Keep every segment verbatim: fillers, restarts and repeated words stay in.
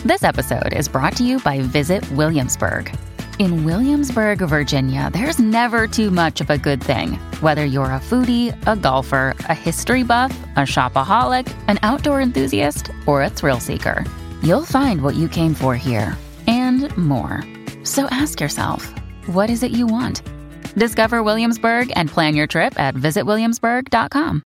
This episode is brought to you by Visit Williamsburg. In Williamsburg, Virginia, there's never too much of a good thing. Whether you're a foodie, a golfer, a history buff, a shopaholic, an outdoor enthusiast, or a thrill seeker, you'll find what you came for here and more. So ask yourself, what is it you want? Discover Williamsburg and plan your trip at visit williamsburg dot com.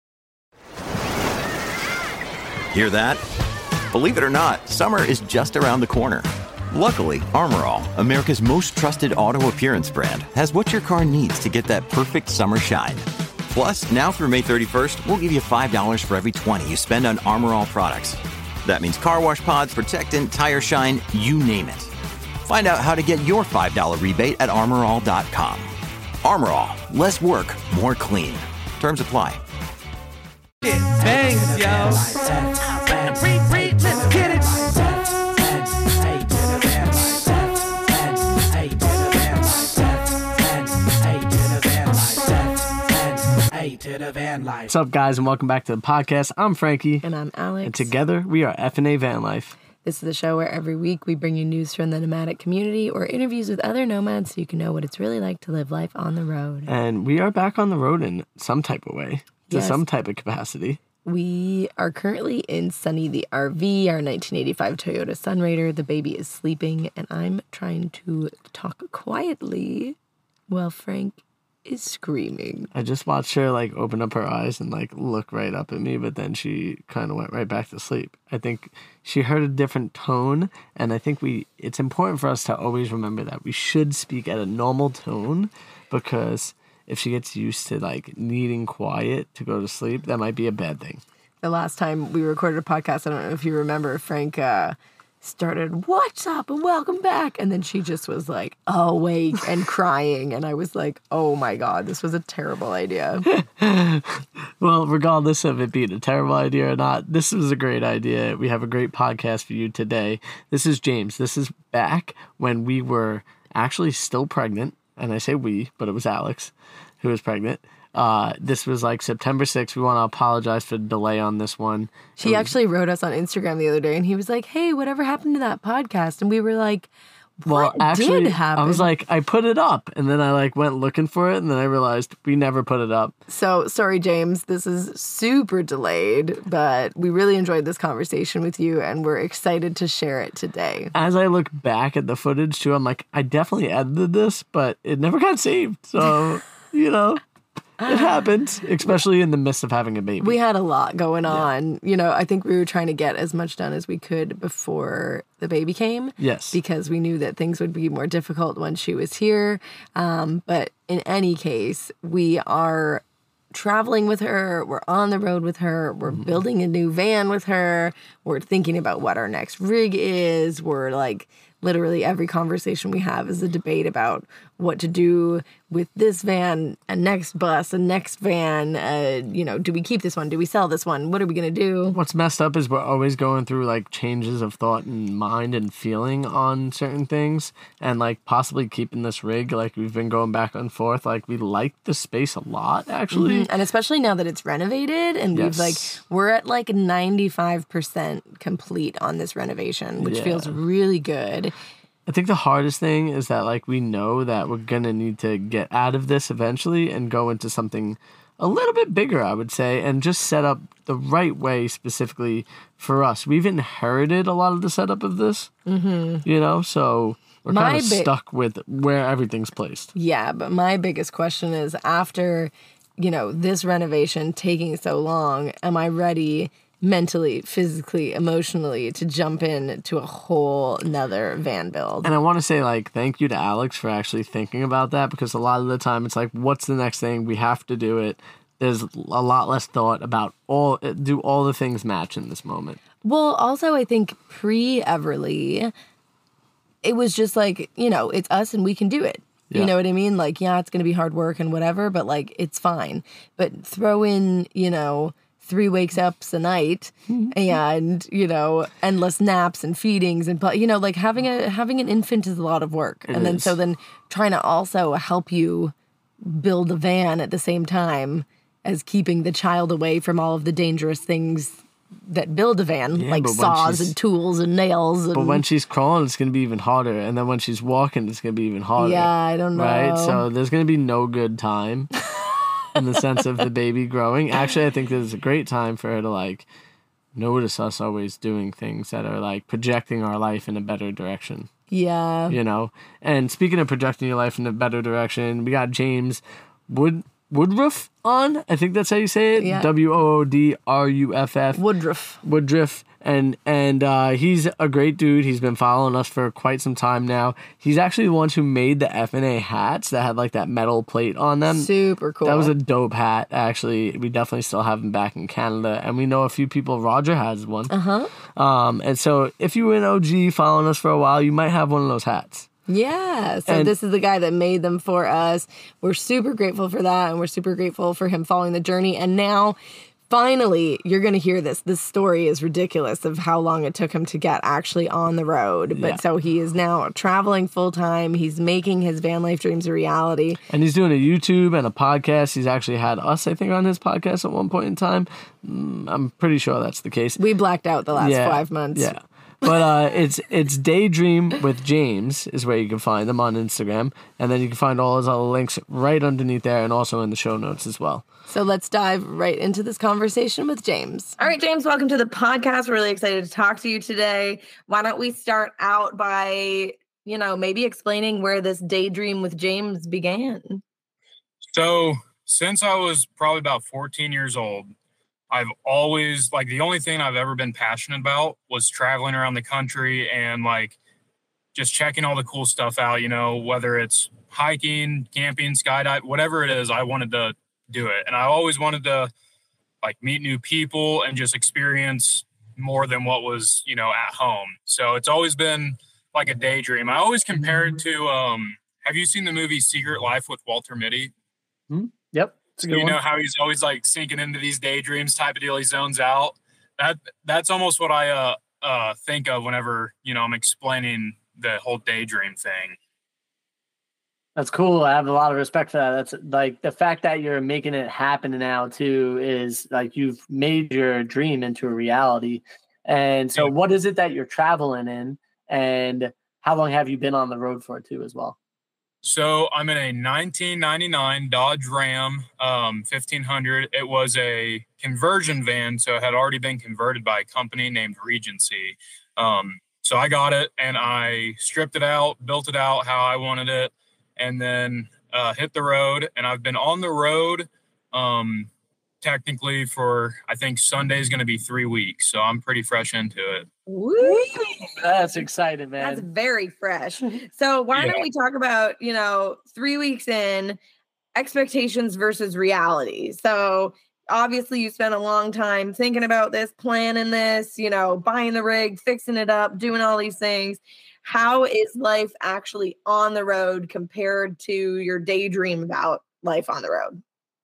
Hear that? Believe it or not, summer is just around the corner. Luckily, Armor All, America's most trusted auto appearance brand, has what your car needs to get that perfect summer shine. Plus, now through May thirty-first, we'll give you five dollars for every twenty you spend on Armor All products. That means car wash pods, protectant, tire shine, you name it. Find out how to get your five dollars rebate at armor all dot com. Armor All, less work, more clean. Terms apply. Bangs, yo. Let's get it. What's up, guys, and welcome back to the podcast. I'm Frankie. And I'm Alex. And together, we are F and A Van Life. This is the show where every week we bring you news from the nomadic community or interviews with other nomads so you can know what it's really like to live life on the road. And we are back on the road in some type of way, to yes. some type of capacity. We are currently in Sunny the R V, our nineteen eighty-five Toyota Sunraider. The baby is sleeping, and I'm trying to talk quietly while Frank is screaming. I just watched her like open up her eyes and like look right up at me, but then she kind of went right back to sleep. I think she heard a different tone, and I think we it's important for us to always remember that we should speak at a normal tone, because if she gets used to like needing quiet to go to sleep, that might be a bad thing. The last time we recorded a podcast, I don't know if you remember, Frank uh started, "What's up and welcome back," and then she just was like awake and crying, and I was like, oh my god, this was a terrible idea. Well, regardless of it being a terrible idea or not, this was a great idea. We have a great podcast for you today. This is James. This is back when we were actually still pregnant, and I say we, but it was Alex who was pregnant. Uh, this was like September sixth. We want to apologize for the delay on this one. She actually wrote us on Instagram the other day, and he was like, "Hey, whatever happened to that podcast?" And we were like, "What well, actually, did happen?" I was like, I put it up, and then I like went looking for it, and then I realized we never put it up. So sorry, James. This is super delayed, but we really enjoyed this conversation with you, and we're excited to share it today. As I look back at the footage too, I'm like, I definitely edited this, but it never got saved. So you know. It happened, especially in the midst of having a baby. We had a lot going on. Yeah. You know, I think we were trying to get as much done as we could before the baby came. Yes. Because we knew that things would be more difficult when she was here. Um, but in any case, we are traveling with her. We're on the road with her. We're mm-hmm. building a new van with her. We're thinking about what our next rig is. We're like, literally every conversation we have is a debate about what to do with this van, a next bus, a next van. Uh, you know, do we keep this one? Do we sell this one? What are we going to do? What's messed up is we're always going through like changes of thought and mind and feeling on certain things, and like possibly keeping this rig. Like we've been going back and forth. Like we like the space a lot, actually. Mm-hmm. And especially now that it's renovated and yes. we've like, we're at like ninety-five percent complete on this renovation, which yeah. feels really good. I think the hardest thing is that like we know that we're going to need to get out of this eventually and go into something a little bit bigger, I would say, and just set up the right way specifically for us. We've inherited a lot of the setup of this, mm-hmm. you know, so we're kind of bi- stuck with where everything's placed. Yeah, but my biggest question is after, you know, this renovation taking so long, am I ready mentally, physically, emotionally to jump in to a whole nother van build? And I want to say, like, thank you to Alex for actually thinking about that, because a lot of the time it's like, what's the next thing? We have to do it. There's a lot less thought about all, do all the things match in this moment? Well, also, I think pre-Everly, it was just like, you know, it's us and we can do it. Yeah. You know what I mean? Like, yeah, it's going to be hard work and whatever, but like, it's fine. But throw in, you know, three wakes ups a night and, you know, endless naps and feedings and, you know, like having a, having an infant is a lot of work. It and then, is. so then trying to also help you build a van at the same time as keeping the child away from all of the dangerous things that build a van, Yeah, like but when saws she's- and tools and nails. And, But when she's crawling, it's gonna be even harder, and then when she's walking, it's gonna be even harder. yeah, I don't know. Right? So there's gonna be no good time in the sense of the baby growing. Actually, I think this is a great time for her to like notice us always doing things that are like projecting our life in a better direction. yeah. You know? And speaking of projecting your life in a better direction, we got James Wood Woodruff on. I think that's how you say it. Yeah. W O O D R U F F. Woodruff. Woodruff. And and uh, he's a great dude. He's been following us for quite some time now. He's actually the ones who made the F N A hats that had like that metal plate on them. Super cool. That was a dope hat, actually. We definitely still have them back in Canada. And we know a few people. Roger has one. Uh-huh. Um, and so if you were an O G following us for a while, you might have one of those hats. Yeah. So And- this is the guy that made them for us. We're super grateful for that. And we're super grateful for him following the journey. And now, finally, you're going to hear this. This story is ridiculous of how long it took him to get actually on the road. But Yeah. so he is now traveling full time. He's making his van life dreams a reality. And he's doing a YouTube and a podcast. He's actually had us, I think, on his podcast at one point in time. Mm, I'm pretty sure that's the case. We blacked out the last Yeah, five months. Yeah. But uh, it's it's Daydream with James is where you can find them on Instagram. And then you can find all his other links right underneath there and also in the show notes as well. So let's dive right into this conversation with James. All right, James, welcome to the podcast. We're really excited to talk to you today. Why don't we start out by, you know, maybe explaining where this Daydream with James began? So since I was probably about fourteen years old, I've always, like, the only thing I've ever been passionate about was traveling around the country and, like, just checking all the cool stuff out, you know, whether it's hiking, camping, skydive, whatever it is, I wanted to do it. And I always wanted to, like, meet new people and just experience more than what was, you know, at home. So it's always been like a daydream. I always compare it to, um, have you seen the movie Secret Life with Walter Mitty? Yep. So you know how he's always like sinking into these daydreams type of deal. He zones out. That that's almost what I uh uh think of whenever, you know, I'm explaining the whole daydream thing. That's cool. I have a lot of respect for that. That's like the fact that you're making it happen now too is like you've made your dream into a reality. And so Yeah. what is it that you're traveling in, and how long have you been on the road for too as well? So I'm in a nineteen ninety-nine Dodge Ram um, fifteen hundred. It was a conversion van, so it had already been converted by a company named Regency. Um, so I got it and I stripped it out, built it out how I wanted it, and then uh, hit the road. And I've been on the road um, technically for, I think Sunday is going to be three weeks. So I'm pretty fresh into it. Woo! That's exciting, man. That's very fresh. So why Yeah. don't we talk about, you know, three weeks in, expectations versus reality. So obviously you spent a long time thinking about this, planning this, you know, buying the rig, fixing it up, doing all these things. How is life actually on the road compared to your daydream about life on the road?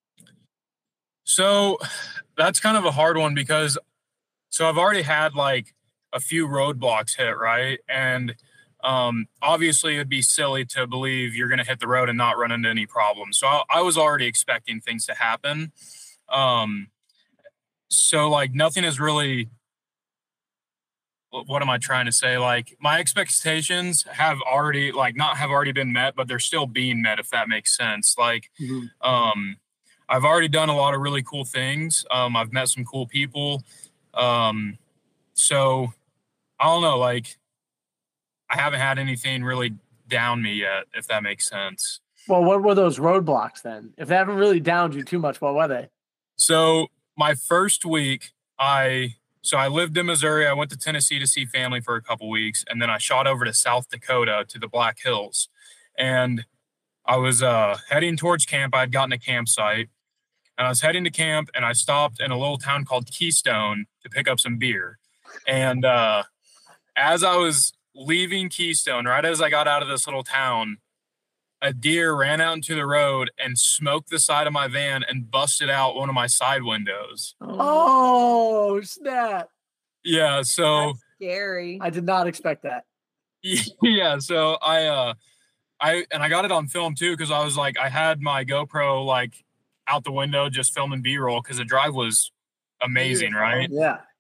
So that's kind of a hard one because so I've already had like a few roadblocks hit, right? And um, obviously it'd be silly to believe you're going to hit the road and not run into any problems. So I, I was already expecting things to happen. Um, so like nothing is really, what am I trying to say? Like my expectations have already like not have already been met, but they're still being met, if that makes sense. Like, Mhm. um, I've already done a lot of really cool things. Um, I've met some cool people. Um, so I don't know, like I haven't had anything really down me yet, if that makes sense. Well, what were those roadblocks then? If they haven't really downed you too much, what were they? So my first week, I so I lived in Missouri. I went to Tennessee to see family for a couple weeks, and then I shot over to South Dakota to the Black Hills. And I was uh, heading towards camp. I had gotten a campsite, and I was heading to camp, and I stopped in a little town called Keystone to pick up some beer. And uh, as I was leaving Keystone, right as I got out of this little town, a deer ran out into the road and smoked the side of my van and busted out one of my side windows. Oh, snap. Yeah, so That's scary. I did not expect that. yeah, so I uh I and I got it on film too because I was like I had my GoPro like out the window just filming B-roll because the drive was amazing, right? Yeah.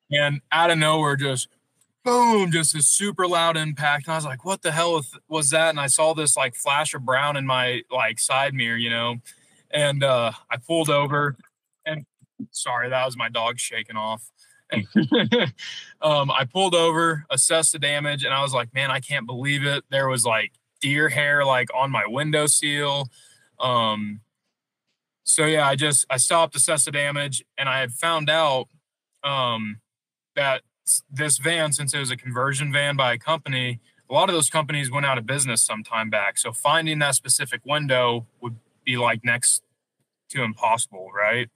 And out of nowhere, just boom, just a super loud impact. And I was like, what the hell was that? And I saw this like flash of brown in my like side mirror, you know, and uh, I pulled over and sorry, that was my dog shaking off. um, I pulled over, assessed the damage, and I was like, man, I can't believe it. There was like deer hair like on my window seal. Um, so yeah, I just, I stopped, assessed the damage, and I had found out um, that this van, since it was a conversion van by a company, a lot of those companies went out of business some time back. So finding that specific window would be like next to impossible, right?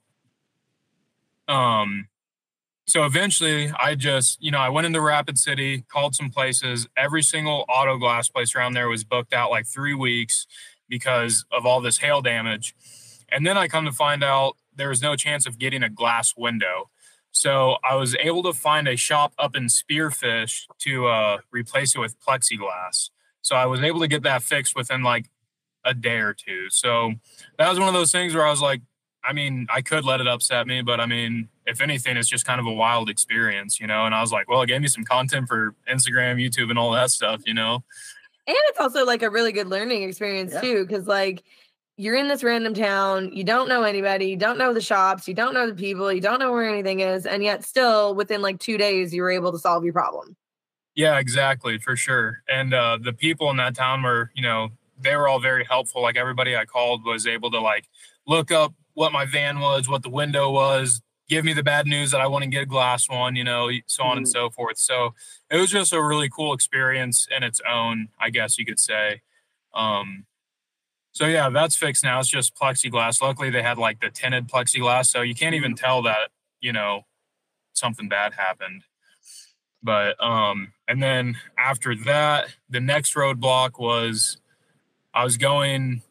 Um, so eventually I just, you know, I went into Rapid City, called some places. Every single auto glass place around there was booked out like three weeks because of all this hail damage. And then I come to find out there was no chance of getting a glass window. So I was able to find a shop up in Spearfish to uh, replace it with plexiglass. So I was able to get that fixed within like a day or two. So that was one of those things where I was like, I mean, I could let it upset me, but I mean, if anything, it's just kind of a wild experience, you know? And I was like, well, it gave me some content for Instagram, YouTube, and all that stuff, you know? And it's also like a really good learning experience yeah. too. Cause like, you're in this random town, you don't know anybody, you don't know the shops, you don't know the people, you don't know where anything is, and yet still within like two days you were able to solve your problem. Yeah, exactly, for sure. And uh, the people in that town were, you know, they were all very helpful. Like everybody I called was able to like look up what my van was, what the window was, give me the bad news that I want to get a glass one, you know, so on mm-hmm. and so forth. So it was just a really cool experience in its own, I guess you could say. Um, So yeah, that's fixed now. It's just plexiglass. Luckily they had like the tinted plexiglass, so you can't even tell that, you know, something bad happened. But, um, and then after that, the next roadblock was I was going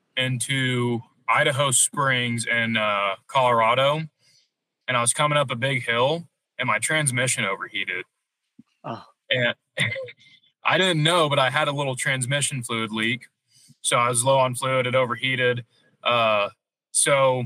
into Idaho Springs and uh, Colorado, and I was coming up a big hill and my transmission overheated. Oh. And I didn't know, but I had a little transmission fluid leak. So I was low on fluid, it overheated. Uh, so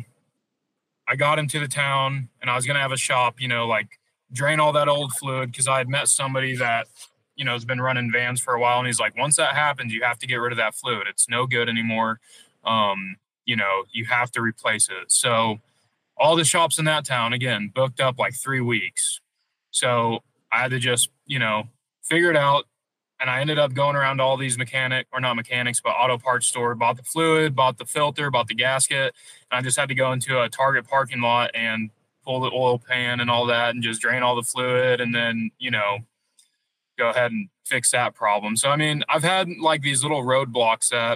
I got into the town and I was going to have a shop, you know, like drain all that old fluid because I had met somebody that, you know, has been running vans for a while. And he's like, once that happens, you have to get rid of that fluid. It's no good anymore. Um, you know, you have to replace it. So all the shops in that town, again, booked up like three weeks. So I had to just, you know, figure it out. And I ended up going around to all these mechanic, or not mechanics, but auto parts store, bought the fluid, bought the filter, bought the gasket. And I just had to go into a Target parking lot and pull the oil pan and all that and just drain all the fluid and then, you know, go ahead and fix that problem. So, I mean, I've had like these little roadblocks that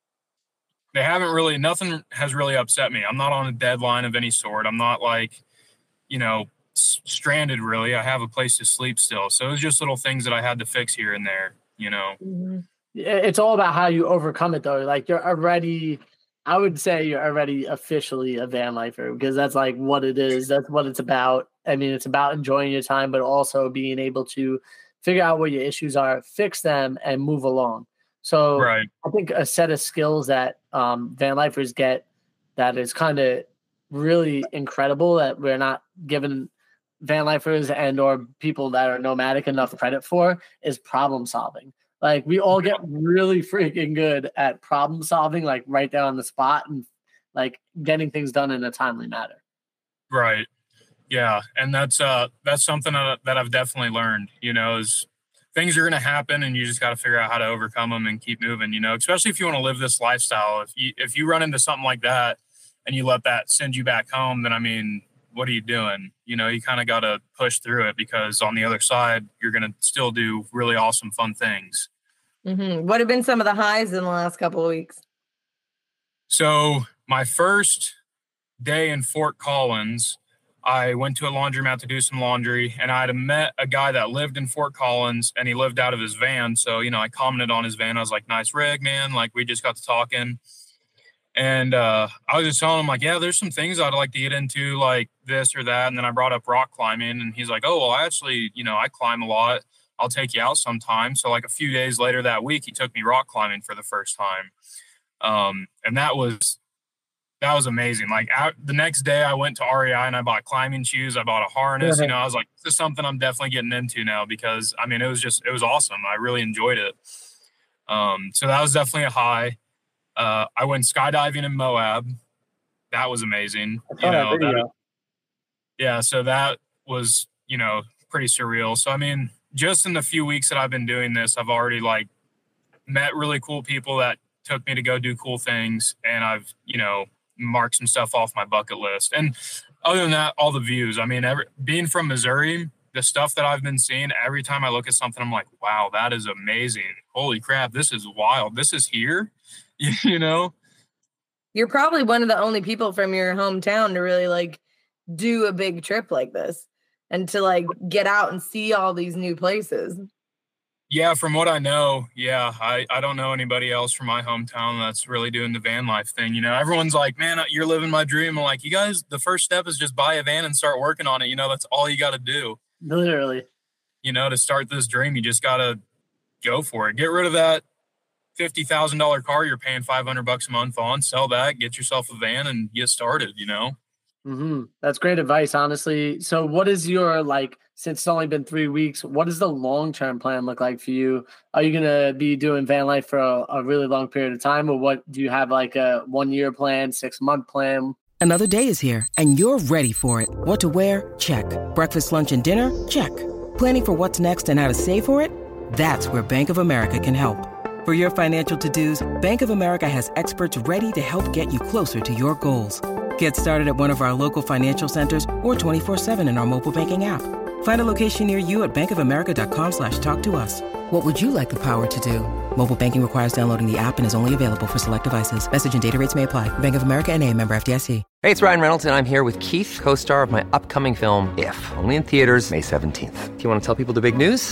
they haven't really, nothing has really upset me. I'm not on a deadline of any sort. I'm not like, you know, stranded really. I have a place to sleep still, so it was just little things that I had to fix here and there, you know. Mm-hmm. It's all about how you overcome it though. Like you're already, I would say you're already officially a van lifer because that's like what it is. That's what it's about. I mean, it's about enjoying your time, but also being able to figure out what your issues are, fix them, and move along. So right. I think a set of skills that um, van lifers get that is kind of really incredible that we're not given van lifers and or people that are nomadic enough credit for is problem solving. Like we all get really freaking good at problem solving, like right there on the spot and like getting things done in a timely manner. Right. Yeah. And that's, uh, that's something that, that I've definitely learned, you know, is things are going to happen and you just got to figure out how to overcome them and keep moving, you know, especially if you want to live this lifestyle. If you, if you run into something like that and you let that send you back home, then I mean, what are you doing? You know, you kind of got to push through it because on the other side, you're going to still do really awesome, fun things. Mm-hmm. What have been some of the highs in the last couple of weeks? So my first day in Fort Collins, I went to a laundromat to do some laundry and I had met a guy that lived in Fort Collins and he lived out of his van. So, you know, I commented on his van. I was like, nice rig, man. Like we just got to talking. And uh, I was just telling him, like, yeah, there's some things I'd like to get into, like this or that. And then I brought up rock climbing, and he's like, oh, well, actually, you know, I climb a lot. I'll take you out sometime. So, like, a few days later that week, he took me rock climbing for the first time. Um, and that was that was amazing. Like out, the next day I went to R E I and I bought climbing shoes. I bought a harness, you know, I was like, this is something I'm definitely getting into now because I mean, it was just, it was awesome. I really enjoyed it. Um, so that was definitely a high. Uh, I went skydiving in Moab. That was amazing. You know, that, yeah. So that was, you know, pretty surreal. So, I mean, just in the few weeks that I've been doing this, I've already like met really cool people that took me to go do cool things. And I've, you know, marked some stuff off my bucket list. And other than that, all the views, I mean, every, being from Missouri, the stuff that I've been seeing, every time I look at something, I'm like, wow, that is amazing. Holy crap. This is wild. This is here, you know? You're probably one of the only people from your hometown to really like do a big trip like this and to like get out and see all these new places. Yeah, from what I know, yeah, I, I don't know anybody else from my hometown that's really doing the van life thing. You know, everyone's like, man, you're living my dream. I'm like, you guys, the first step is just buy a van and start working on it. You know, that's all you got to do. Literally. You know, to start this dream, you just got to go for it. Get rid of that fifty thousand dollars car you're paying five hundred bucks a month on, sell that, get yourself a van and get started, you know? Mm-hmm. That's great advice, honestly. So what is your, like, since it's only been three weeks, what does the long-term plan look like for you? Are you going to be doing van life for a, a really long period of time? Or what do you have, like a one-year plan, six-month plan? Another day is here and you're ready for it. What to wear? Check. Breakfast, lunch, and dinner? Check. Planning for what's next and how to save for it? That's where Bank of America can help. For your financial to-dos, Bank of America has experts ready to help get you closer to your goals. Get started at one of our local financial centers or twenty-four seven in our mobile banking app. Find a location near you at bankofamerica.com slash talk to us. What would you like the power to do? Mobile banking requires downloading the app and is only available for select devices. Message and data rates may apply. Bank of America N A, member F D I C. Hey, it's Ryan Reynolds, and I'm here with Keith, co-star of my upcoming film, If, only in theaters May seventeenth. Do you want to tell people the big news?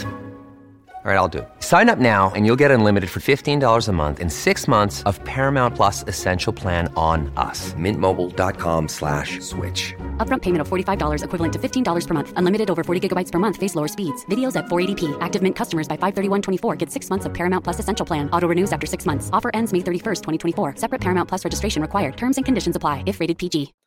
All right, I'll do it. Sign up now and you'll get unlimited for fifteen dollars a month and six months of Paramount Plus Essential Plan on us. Mint Mobile dot com slash switch. Upfront payment of forty-five dollars equivalent to fifteen dollars per month. Unlimited over forty gigabytes per month. Face lower speeds. Videos at four eighty p. Active Mint customers by five thirty-one twenty-four get six months of Paramount Plus Essential Plan. Auto renews after six months. Offer ends May thirty-first, twenty twenty-four. Separate Paramount Plus registration required. Terms and conditions apply if rated P G.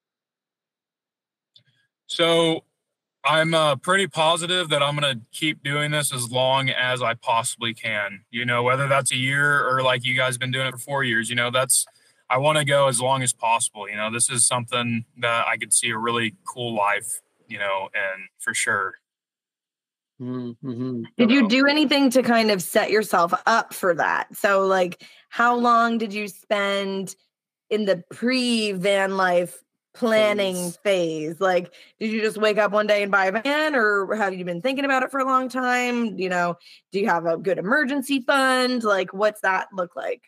So I'm uh, pretty positive that I'm going to keep doing this as long as I possibly can, you know, whether that's a year or like you guys been doing it for four years, you know, that's, I want to go as long as possible. You know, this is something that I could see a really cool life, you know, and for sure. Mm-hmm. Did you do anything to kind of set yourself up for that? So like, how long did you spend in the pre-van life planning phase. phase? Like, did you just wake up one day and buy a van, or have you been thinking about it for a long time? You know, do you have a good emergency fund? Like, what's that look like?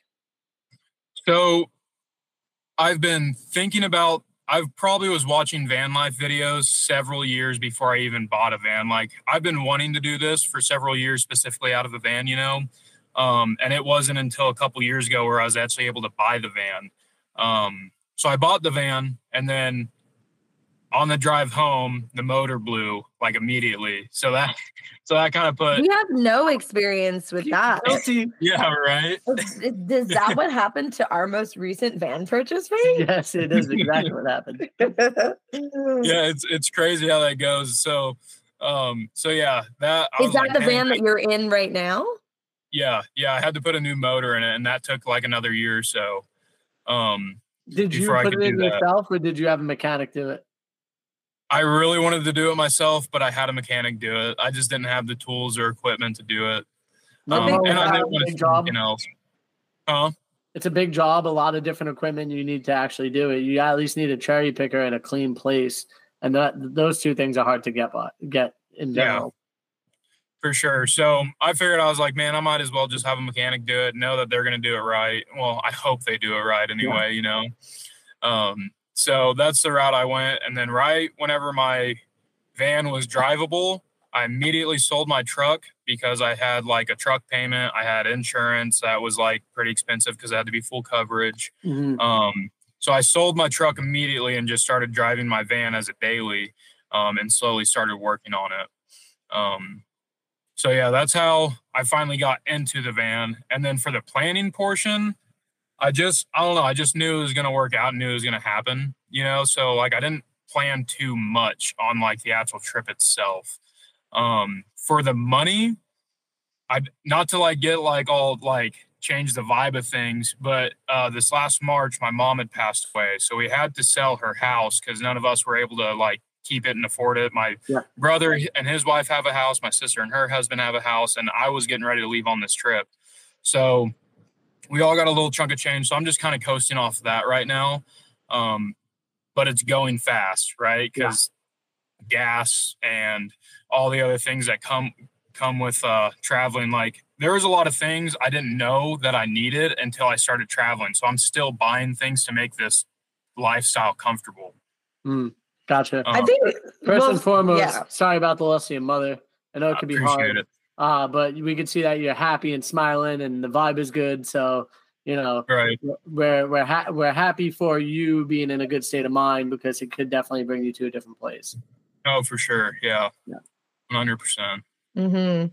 So I've been thinking about, I probably was watching van life videos several years before I even bought a van. Like, I've been wanting to do this for several years, specifically out of a van, you know, um, and it wasn't until a couple years ago where I was actually able to buy the van. Um, So I bought the van, and then on the drive home, the motor blew like immediately. So that, so that kind of put. We have no experience with that. Yeah, right. Is that what happened to our most recent van purchase, right? Yes, it is exactly what happened. Yeah, it's it's crazy how that goes. So, um, so yeah, that I is that like, the van that you're in right now? Yeah, yeah, I had to put a new motor in it, and that took like another year or so. Um. Did you put it in yourself, or did you have a mechanic do it? I really wanted to do it myself, but I had a mechanic do it. I just didn't have the tools or equipment to do it. Um, and I didn't want to do something else. Huh? It's a big job, a lot of different equipment you need to actually do it. You at least need a cherry picker and a clean place. And that those two things are hard to get by, get in general. Yeah. For sure. So I figured, I was like, man, I might as well just have a mechanic do it, know that they're going to do it right. Well, I hope they do it right anyway, yeah. you know? Um, so that's the route I went. And then right whenever my van was drivable, I immediately sold my truck because I had like a truck payment. I had insurance that was like pretty expensive because it had to be full coverage. Mm-hmm. Um, so I sold my truck immediately and just started driving my van as a daily, um, and slowly started working on it. Um, So, yeah, that's how I finally got into the van. And then for the planning portion, I just, I don't know. I just knew it was going to work out and knew it was going to happen, you know? So like, I didn't plan too much on like the actual trip itself. Um, for the money, I not to like get like all like change the vibe of things, but uh, this last March, my mom had passed away. So we had to sell her house because none of us were able to like keep it and afford it. My yeah. brother and his wife have a house. My sister and her husband have a house. And I was getting ready to leave on this trip. So we all got a little chunk of change. So I'm just kind of coasting off of that right now. Um, but it's going fast, right? Because yeah. gas and all the other things that come come with uh, traveling. Like there was a lot of things I didn't know that I needed until I started traveling. So I'm still buying things to make this lifestyle comfortable. Mm. Gotcha. Um, I think first well, and foremost, yeah. sorry about the loss of your mother. I know it could be hard, it. uh, but we can see that you're happy and smiling, and the vibe is good. So you know, right. we're we're ha- we're happy for you being in a good state of mind because it could definitely bring you to a different place. Oh, for sure. Yeah, yeah, one hundred percent. Mm-hmm.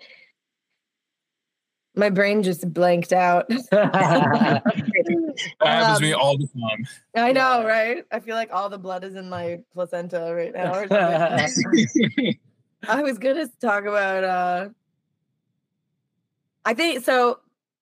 My brain just blanked out. That happens um, to me all the time. I know, right? I feel like all the blood is in my placenta right now. I was going to talk about, uh, I think, so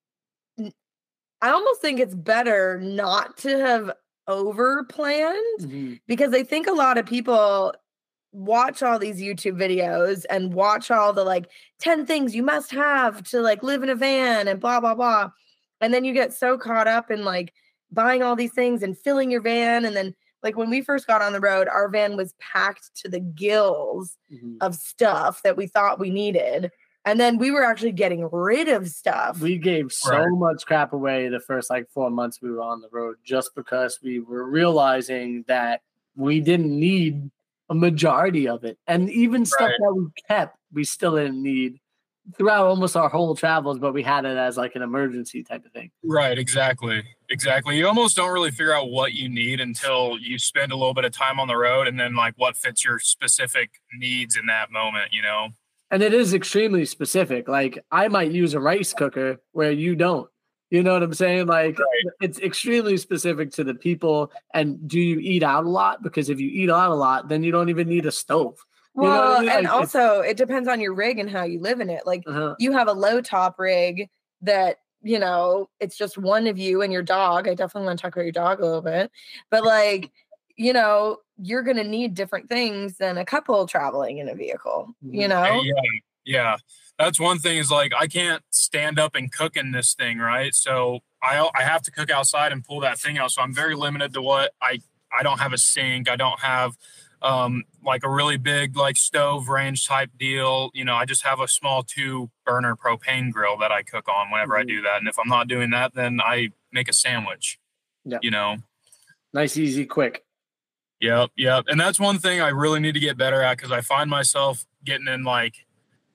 I almost think it's better not to have over planned mm-hmm. because I think a lot of people watch all these YouTube videos and watch all the like ten things you must have to like live in a van and blah, blah, blah. And then you get so caught up in like buying all these things and filling your van. And then like when we first got on the road, our van was packed to the gills mm-hmm. of stuff that we thought we needed. And then we were actually getting rid of stuff. We gave so right. much crap away the first like four months we were on the road just because we were realizing that we didn't need a majority of it. And even stuff right. that we kept, we still didn't need throughout almost our whole travels, but we had it as like an emergency type of thing. Right, exactly. Exactly. You almost don't really figure out what you need until you spend a little bit of time on the road and then like what fits your specific needs in that moment, you know? And it is extremely specific. Like I might use a rice cooker where you don't. You know what I'm saying? Like right. it's extremely specific to the people. And do you eat out a lot? Because if you eat out a lot, then you don't even need a stove. Well, you know what I mean? and like, also it depends on your rig and how you live in it. Like uh-huh. you have a low top rig that, you know, it's just one of you and your dog. I definitely want to talk about your dog a little bit, but like, you know, you're going to need different things than a couple traveling in a vehicle, you know? Yeah. Yeah. That's one thing is like, I can't stand up and cook in this thing. Right. So I, I have to cook outside and pull that thing out. So I'm very limited to what I, I don't have a sink. I don't have um, like a really big, like stove range type deal. You know, I just have a small two burner propane grill that I cook on whenever mm-hmm. I do that. And if I'm not doing that, then I make a sandwich, yeah. you know, nice, easy, quick. Yep. Yep. And that's one thing I really need to get better at. Cause I find myself getting in like,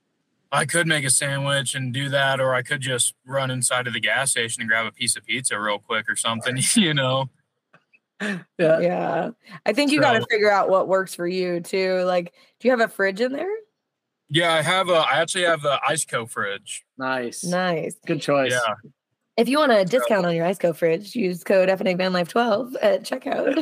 I could make a sandwich and do that, or I could just run inside of the gas station and grab a piece of pizza real quick or something, you know? Yeah. Yeah. I think you so, got to figure out what works for you too. Like, do you have a fridge in there? Yeah, I have a, I actually have the Iceco fridge. Nice. Nice. Good choice. Yeah. If you want a discount on your Iceco fridge, use code F N A Van Life twelve at checkout.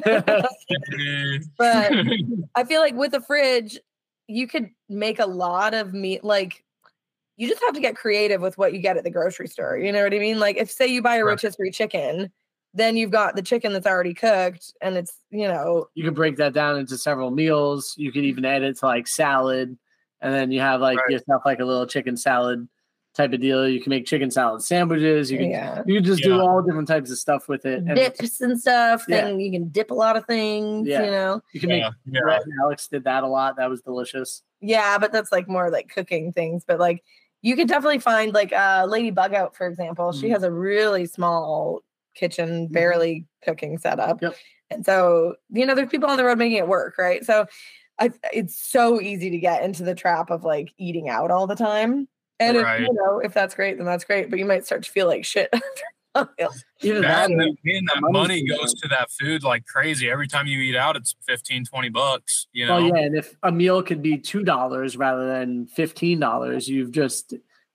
But I feel like with a fridge, you could make a lot of meat. Like, you just have to get creative with what you get at the grocery store. You know what I mean? Like, if say you buy a right. rotisserie chicken, then you've got the chicken that's already cooked, and it's, you know, you could break that down into several meals. You could even add it to like salad, and then you have like right. yourself like a little chicken salad type of deal. You can make chicken salad sandwiches. You can yeah. you can just yeah. do all different types of stuff with it. And dips and stuff. Yeah. Thing you can dip a lot of things. Yeah. You know, you can yeah. make. Yeah. Alex did that a lot. That was delicious. Yeah, but that's like more like cooking things. But like, you could definitely find like uh, Lady Bug Out, for example. Mm-hmm. She has a really small kitchen, barely mm-hmm. cooking setup. Yep. And so, you know, there's people on the road making it work, right? So I, it's so easy to get into the trap of like eating out all the time. And right. if, you know, if that's great, then that's great. But you might start to feel like shit. Even that, that, man, that money goes to that food like crazy. Every time you eat out, it's fifteen, twenty bucks, you know? Oh, yeah. And if a meal could be two dollars rather than fifteen dollars, you've just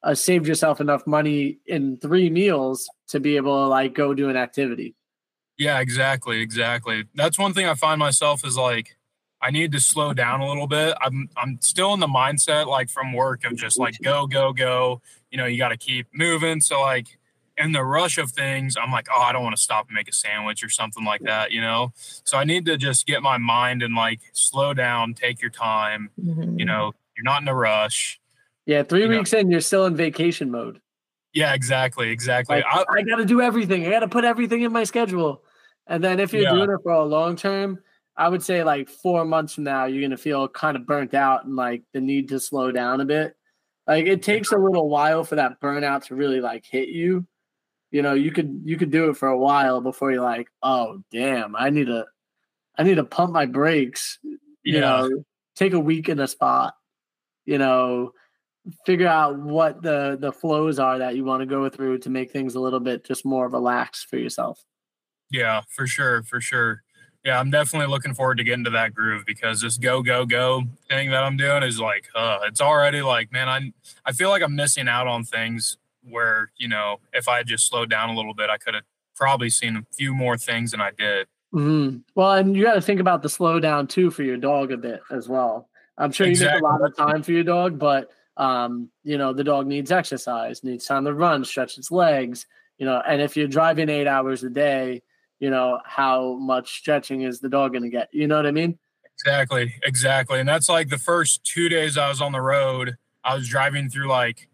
uh, saved yourself enough money in three meals to be able to like go do an activity. Yeah, exactly. Exactly. That's one thing I find myself is like, I need to slow down a little bit. I'm, I'm still in the mindset, like from work of just like, go, go, go, you know, you got to keep moving. So like in the rush of things, I'm like, oh, I don't want to stop and make a sandwich or something like that, you know? So I need to just get my mind and like slow down, take your time, mm-hmm. you know, you're not in a rush. Yeah. Three weeks know. in, you're still in vacation mode. Yeah, exactly. Exactly. Like, I, I got to do everything. I got to put everything in my schedule. And then if you're yeah. doing it for a long term, I would say like four months from now, you're going to feel kind of burnt out and like the need to slow down a bit. Like it takes a little while for that burnout to really like hit you. You know, you could, you could do it for a while before you're like, oh damn, I need to, I need to pump my brakes, you yeah. know, take a week in a spot, you know, figure out what the, the flows are that you want to go through to make things a little bit just more relaxed for yourself. Yeah, for sure. For sure. Yeah, I'm definitely looking forward to getting to that groove because this go, go, go thing that I'm doing is like, uh, it's already like, man, I I feel like I'm missing out on things where, you know, if I had just slowed down a little bit, I could have probably seen a few more things than I did. Mm-hmm. Well, and you got to think about the slowdown too for your dog a bit as well. I'm sure you exactly. make a lot of time for your dog, but, um, you know, the dog needs exercise, needs time to run, stretch its legs, you know, and if you're driving eight hours a day, you know, how much stretching is the dog going to get? You know what I mean? Exactly. Exactly. And that's like the first two days I was on the road, I was driving through like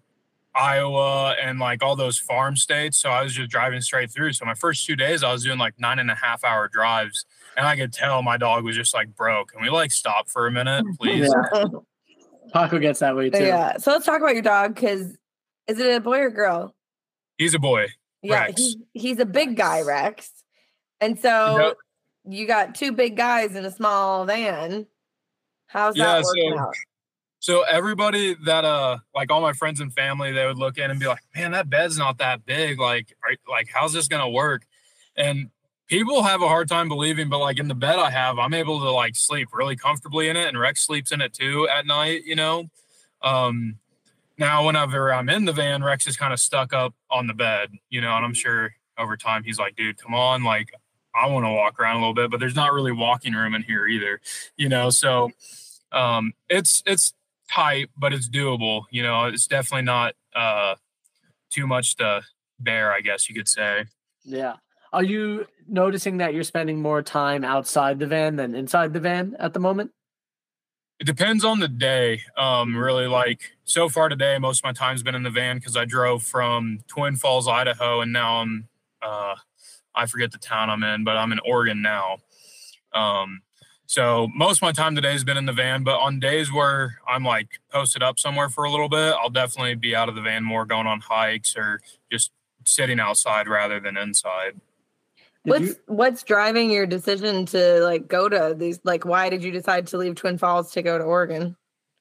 Iowa and like all those farm states. So I was just driving straight through. So my first two days I was doing like nine and a half hour drives and I could tell my dog was just like, bro, can we like stop for a minute, please? Yeah. Paco gets that way too. Yeah. So let's talk about your dog. Cause is it a boy or girl? He's a boy. Yeah. Rex. He's, he's a big guy, Rex. And so yep. you got two big guys in a small van. How's yeah, that working so, out? So everybody that, uh, like all my friends and family, they would look in and be like, man, that bed's not that big. Like, are, like, how's this going to work? And people have a hard time believing, but like in the bed I have, I'm able to like sleep really comfortably in it. And Rex sleeps in it too at night, you know? Um, now, whenever I'm in the van, Rex is kind of stuck up on the bed, you know, and I'm sure over time he's like, dude, come on. Like, I want to walk around a little bit, but there's not really walking room in here either, you know? So, um, it's, it's tight, but it's doable. You know, it's definitely not, uh, too much to bear, I guess you could say. Yeah. Are you noticing that you're spending more time outside the van than inside the van at the moment? It depends on the day. Um, really like so far today, most of my time's been in the van because I drove from Twin Falls, Idaho, and now I'm, uh, I forget the town I'm in, but I'm in Oregon now. Um, so most of my time today has been in the van, but on days where I'm like posted up somewhere for a little bit, I'll definitely be out of the van more, going on hikes or just sitting outside rather than inside. Did what's you- what's driving your decision to like go to these? Like, why did you decide to leave Twin Falls to go to Oregon?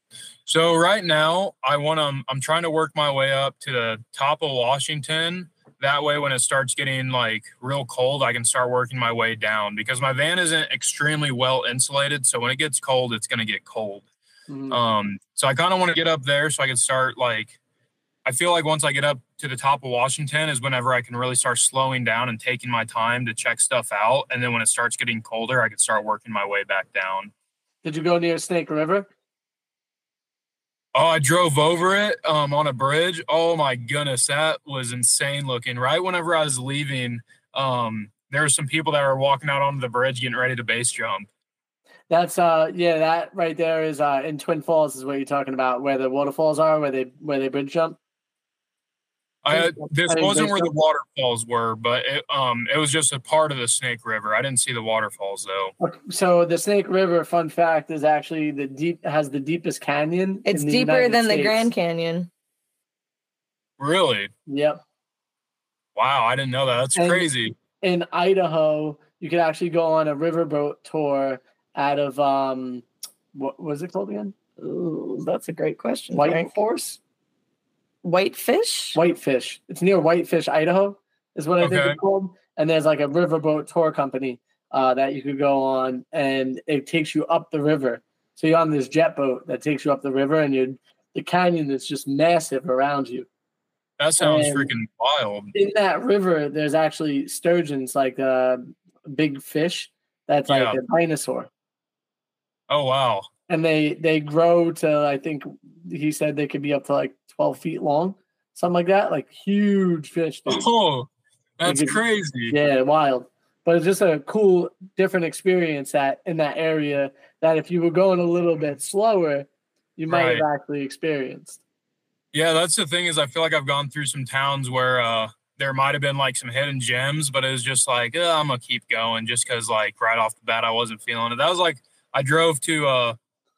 So right now I want to, I'm trying to work my way up to the top of Washington. That way, when it starts getting like real cold, I can start working my way down because my van isn't extremely well insulated. So when it gets cold, it's going to get cold. Mm-hmm. Um, so I kind of want to get up there so I can start like, I feel like once I get up to the top of Washington is whenever I can really start slowing down and taking my time to check stuff out. And then when it starts getting colder, I can start working my way back down. Did you go near Snake River? Oh, I drove over it um, on a bridge. Oh, my goodness. That was insane looking. Right whenever I was leaving, um, there were some people that were walking out onto the bridge getting ready to base jump. That's, uh, yeah, that right there is uh, in Twin Falls is what you're talking about, where the waterfalls are, where they where they bridge jump. I, this wasn't where the waterfalls were, but it, um, it was just a part of the Snake River. I didn't see the waterfalls though. So the Snake River, fun fact, is actually the deep has the deepest canyon. It's in the deeper United than States. the Grand Canyon. Really? Yep. Wow, I didn't know that. That's and crazy. In Idaho, you could actually go on a riverboat tour out of um, what was it called again? Ooh, that's a great question. White Frank. Horse. Whitefish? Whitefish. It's near Whitefish, Idaho, is what I okay. think it's called. And there's like a riverboat tour company uh, that you could go on, and it takes you up the river. So you're on this jet boat that takes you up the river, and you the canyon is just massive around you. That sounds And freaking wild. In that river, there's actually sturgeons, like a big fish that's like Yeah. a dinosaur. Oh, wow. And they they grow to, I think he said they could be up to like twelve feet long, something like that. Like huge fish. Dude. Oh, that's Like, crazy. Yeah, wild. But it's just a cool, different experience that in that area that if you were going a little bit slower, you might Right. have actually experienced. Yeah, that's the thing is I feel like I've gone through some towns where uh, there might have been like some hidden gems, but it was just like, eh, I'm going to keep going just because like right off the bat I wasn't feeling it. That was like I drove to uh,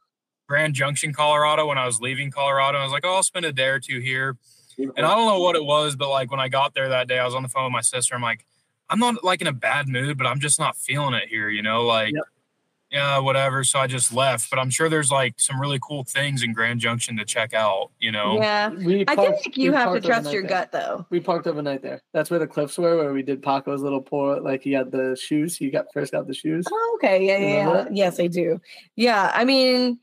Grand Junction, Colorado when I was leaving Colorado. I was like, oh, I'll spend a day or two here. And I don't know what it was, but like when I got there that day, I was on the phone with my sister. I'm like, I'm not like in a bad mood, but I'm just not feeling it here, you know, like, Yep. yeah, whatever. So I just left, but I'm sure there's like some really cool things in Grand Junction to check out, you know? Yeah. We I feel parked- like you we have to parked trust overnight your there. gut, though. We parked overnight there. That's where the cliffs were, where we did Paco's little pour. Like he had the shoes. He got first got the shoes. Oh, okay. Yeah, yeah, Remember yeah. that? Yes, I do. Yeah. I mean,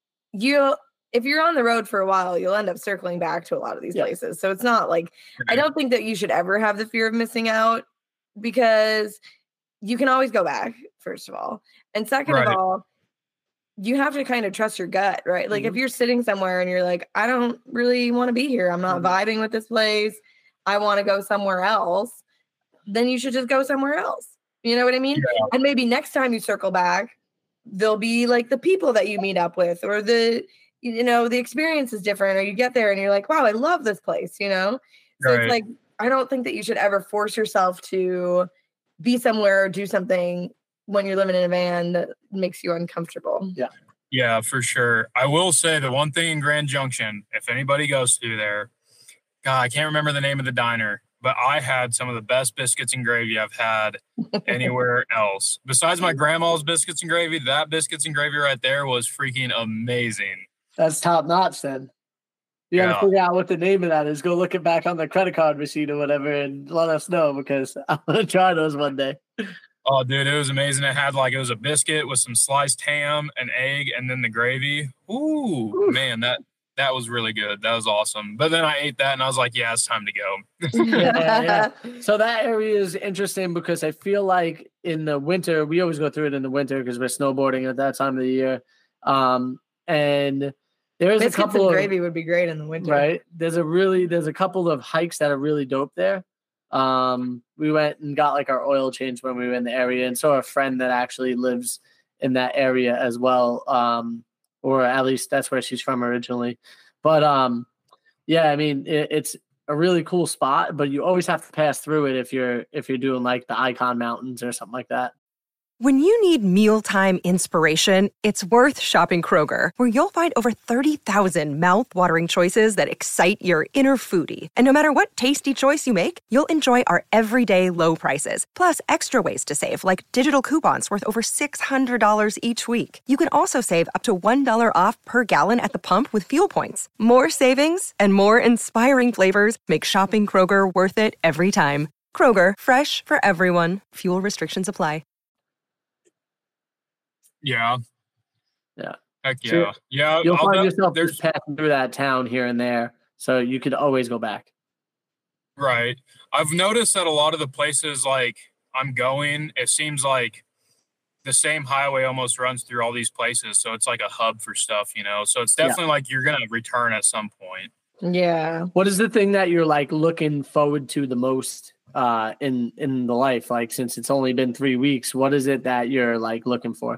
you if you're on the road for a while, you'll end up circling back to a lot of these Yeah. places. So it's not like I Right. don't think that you should ever have the fear of missing out because you can always go back, first of all. And second Right. of all, you have to kind of trust your gut, right? Like if Mhm. you're sitting somewhere and you're like, I don't really want to be here. I'm not Mhm. vibing with this place. I want to go somewhere else. Then you should just go somewhere else. You know what I mean? Yeah. And maybe next time you circle back, there'll be like the people that you meet up with, or the, you know, the experience is different, or you get there and you're like, wow, I love this place, you know? So Right. it's like, I don't think that you should ever force yourself to be somewhere or do something when you're living in a van that makes you uncomfortable. Yeah, for sure. I will say the one thing in Grand Junction, if anybody goes through there, God, I can't remember the name of the diner, but I had some of the best biscuits and gravy I've had anywhere else. Besides my grandma's biscuits and gravy, that biscuits and gravy right there was freaking amazing. That's top notch. Then you got to Yeah. figure out what the name of that is. Go look it back on the credit card receipt or whatever, and let us know because I want to try those one day. Oh, dude, it was amazing. It had like, it was a biscuit with some sliced ham, an egg, and then the gravy. Ooh, man, that that was really good. That was awesome. But then I ate that and I was like, yeah, it's time to go. Yeah, yeah. So that area is interesting because I feel like in the winter, we always go through it in the winter because we're snowboarding at that time of the year. Um, and there is a Biscuits couple and of gravy would be great in the winter. right. There's a really there's a couple of hikes that are really dope there. Um, we went and got like our oil change when we were in the area, and so a friend that actually lives in that area as well. Um, or at least that's where she's from originally. But um, yeah, I mean it, it's a really cool spot, but you always have to pass through it if you're if you're doing like the Icon Mountains or something like that. When you need mealtime inspiration, it's worth shopping Kroger, where you'll find over thirty thousand mouthwatering choices that excite your inner foodie. And no matter what tasty choice you make, you'll enjoy our everyday low prices, plus extra ways to save, like digital coupons worth over six hundred dollars each week. You can also save up to one dollar off per gallon at the pump with fuel points. More savings and more inspiring flavors make shopping Kroger worth it every time. Kroger, fresh for everyone. Fuel restrictions apply. Yeah. Yeah. Heck So yeah. Yeah. You'll I'll find def- yourself there's just passing through that town here and there, so you could always go back. Right. I've noticed that a lot of the places like I'm going, it seems like the same highway almost runs through all these places. So it's like a hub for stuff, you know? So it's Yeah. definitely like you're going to return at some point. Yeah. What is the thing that you're like looking forward to the most uh, in in the life? Like since it's only been three weeks, what is it that you're like looking for?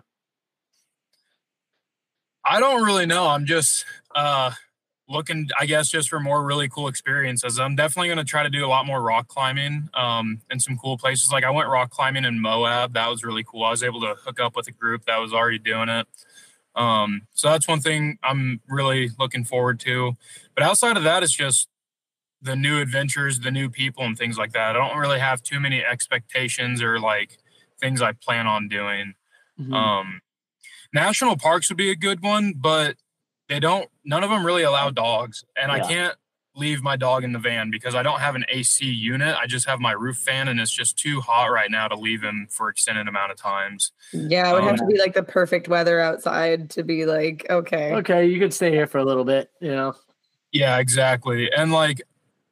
I don't really know. I'm just uh, looking, I guess, just for more really cool experiences. I'm definitely going to try to do a lot more rock climbing um, in some cool places. Like I went rock climbing in Moab. That was really cool. I was able to hook up with a group that was already doing it. Um, so that's one thing I'm really looking forward to. But outside of that, it's just the new adventures, the new people and things like that. I don't really have too many expectations or like things I plan on doing. Mhm. Um, national parks would be a good one, but they don't, none of them really allow dogs. And I Yeah. can't leave my dog in the van because I don't have an A C unit. I just have my roof fan and it's just too hot right now to leave him for extended amount of times. Yeah, it would Um, have to be like the perfect weather outside to be like, okay. Okay, you could stay here for a little bit, you know. Yeah, exactly. And like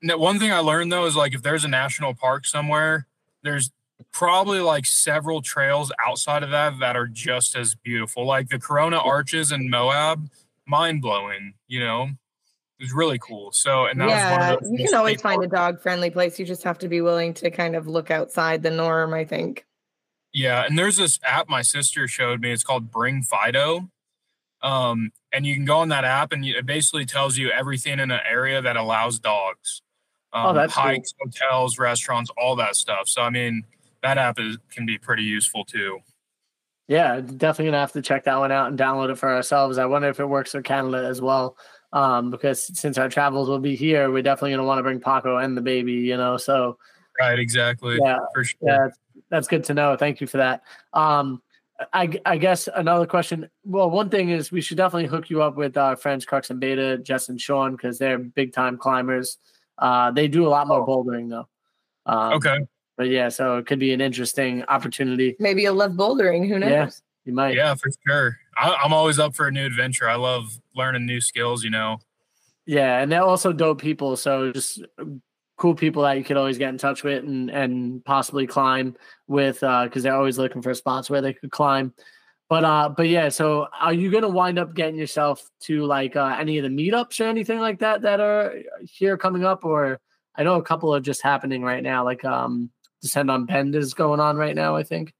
Now, one thing I learned though is like if there's a national park somewhere, there's probably like several trails outside of that that are just as beautiful. Like the Corona Arches in Moab, mind blowing. You know, it was really cool. So, and that yeah, was one of those you can always find a dog friendly place. You just have to be willing to kind of look outside the norm, I think. Yeah, and there's this app my sister showed me. It's called Bring Fido. Um, and you can go on that app and you, it basically tells you everything in an area that allows dogs. Um, Oh, that's hikes, hotels, restaurants, all that stuff. So, I mean, that app is, can be pretty useful too. Yeah, definitely gonna have to check that one out and download it for ourselves. I wonder if it works for Canada as well, um, because since our travels will be here, we're definitely gonna want to bring Paco and the baby. You know, so right, exactly. Yeah, for sure. Yeah, that's good to know. Thank you for that. Um, I, I guess another question. Well, one thing is we should definitely hook you up with our friends Crux and Beta, Jess and Sean, because they're big time climbers. Uh, they do a lot more bouldering though. Um, okay. But yeah, so it could be an interesting opportunity. Maybe you'll love bouldering. Who knows? Yeah, you might. Yeah, for sure. I, I'm always up for a new adventure. I love learning new skills, you know. Yeah, and they're also dope people. So just cool people that you could always get in touch with and and possibly climb with, because uh, they're always looking for spots where they could climb. But uh, but yeah, so are you gonna wind up getting yourself to like uh, any of the meetups or anything like that that are here coming up? Or I know a couple are just happening right now, like um, Descend on Bend is going on right now, I think.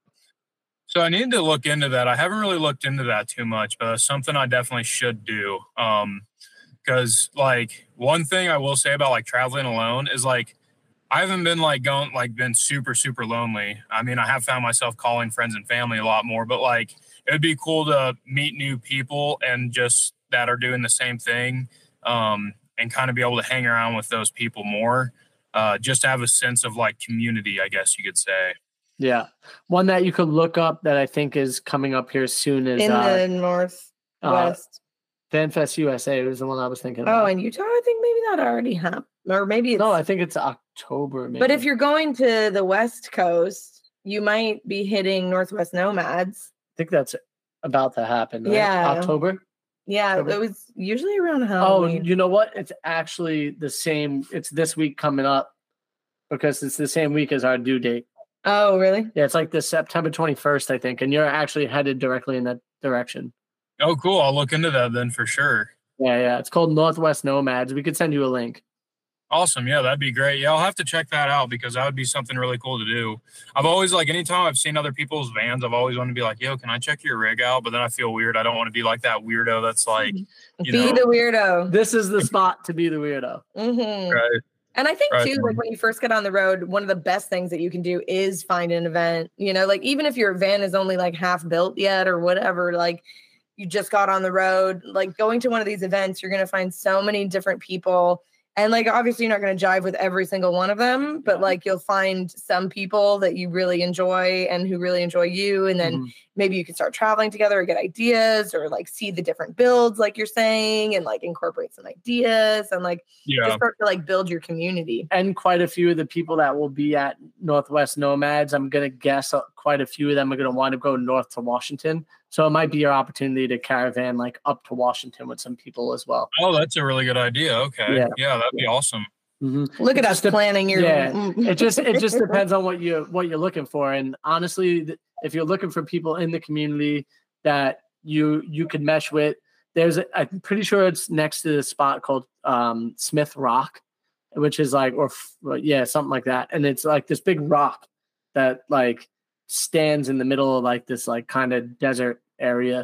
So I need to look into that. I haven't really looked into that too much, but it's something I definitely should do. Um, because like one thing I will say about like traveling alone is like I haven't been like going like been super super lonely. I mean, I have found myself calling friends and family a lot more, but like it would be cool to meet new people and just that are doing the same thing, um, and kind of be able to hang around with those people more, uh, just to have a sense of like community, I guess you could say. Yeah, one that you could look up that I think is coming up here soon is in uh, the northwest. uh, FanFest U S A was the one I was thinking. Oh, about. and Utah, I think maybe that already happened, or maybe it's, no, I think it's October. Maybe. But if you're going to the West Coast, you might be hitting Northwest Nomads. I think that's about to happen. Right? Yeah, October. Yeah, October? It was usually around Oh, Halloween. you know what? It's actually the same. It's this week coming up because it's the same week as our due date. Oh, really? Yeah, it's like the September twenty-first, I think, and you're actually headed directly in that direction. Oh, cool. I'll look into that then for sure. Yeah, yeah. It's called Northwest Nomads. We could send you a link. Awesome. Yeah, that'd be great. Yeah, I'll have to check that out because that would be something really cool to do. I've always like anytime I've seen other people's vans, I've always wanted to be like, yo, can I check your rig out? But then I feel weird. I don't want to be like that weirdo that's like, you be know. the weirdo. This is the spot to be the weirdo. Mm-hmm. Right. And I think Right. too, like when you first get on the road, one of the best things that you can do is find an event. You know, like even if your van is only like half built yet or whatever, like you just got on the road, like going to one of these events, you're going to find so many different people. And like, obviously you're not going to jive with every single one of them, but like you'll find some people that you really enjoy and who really enjoy you. And then Mm-hmm. maybe you can start traveling together or get ideas or like see the different builds, like you're saying, and like incorporate some ideas and like Yeah. just start to like build your community. And quite a few of the people that will be at Northwest Nomads, I'm going to guess uh, quite a few of them are going to want to go north to Washington. So it might be your opportunity to caravan like up to Washington with some people as well. Oh, that's a really good idea. Okay. Yeah. Yeah, that'd be awesome. Mm-hmm. Look It at us just dep- planning your. Yeah, it just it just depends on what you what you're looking for. And honestly, th- if you're looking for people in the community that you you could mesh with, there's a, I'm pretty sure it's next to the spot called um, Smith Rock, which is like or f- yeah something like that. And it's like this big rock that like stands in the middle of like this like kind of desert area,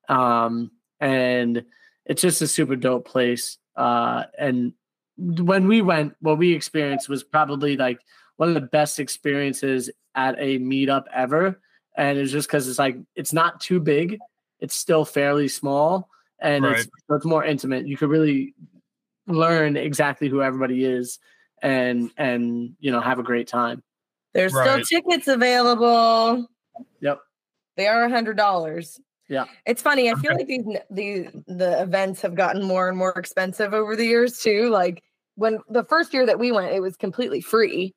um, and it's just a super dope place. Uh, and when we went, what we experienced was probably like one of the best experiences at a meetup ever. And it's just because it's like it's not too big, it's still fairly small, and Right. it's it's more intimate. You could really learn exactly who everybody is, and and you know have a great time. There's Right. still tickets available. Yep. They are a hundred dollars. Yeah. It's funny. I feel like these these the events have gotten more and more expensive over the years too. Like when the first year that we went, it was completely free.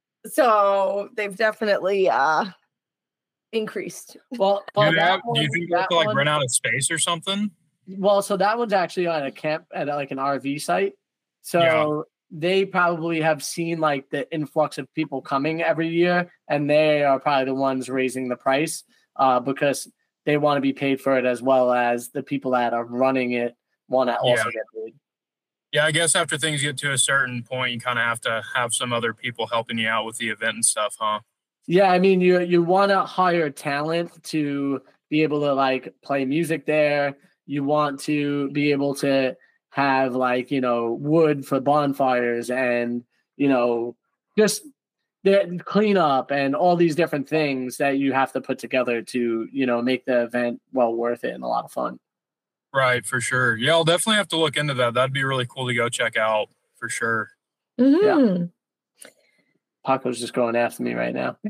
So they've definitely uh increased. Well, Do, well they that have, do you one- think they have that to like one- rent out a space or something? Well, so that one's actually on a camp at like an R V site. So Yeah. they probably have seen like the influx of people coming every year, and they are probably the ones raising the price uh, because they want to be paid for it, as well as the people that are running it want to also Yeah. get paid. Yeah, I guess after things get to a certain point, you kind of have to have some other people helping you out with the event and stuff, huh? Yeah, I mean, you you want to hire talent to be able to like play music there. You want to be able to have like, you know, wood for bonfires and, you know, just the cleanup and all these different things that you have to put together to, you know, make the event well worth it and a lot of fun. Right, for sure. Yeah, I'll definitely have to look into that. That'd be really cool to go check out for sure. Mhm. Paco's just going after me right now.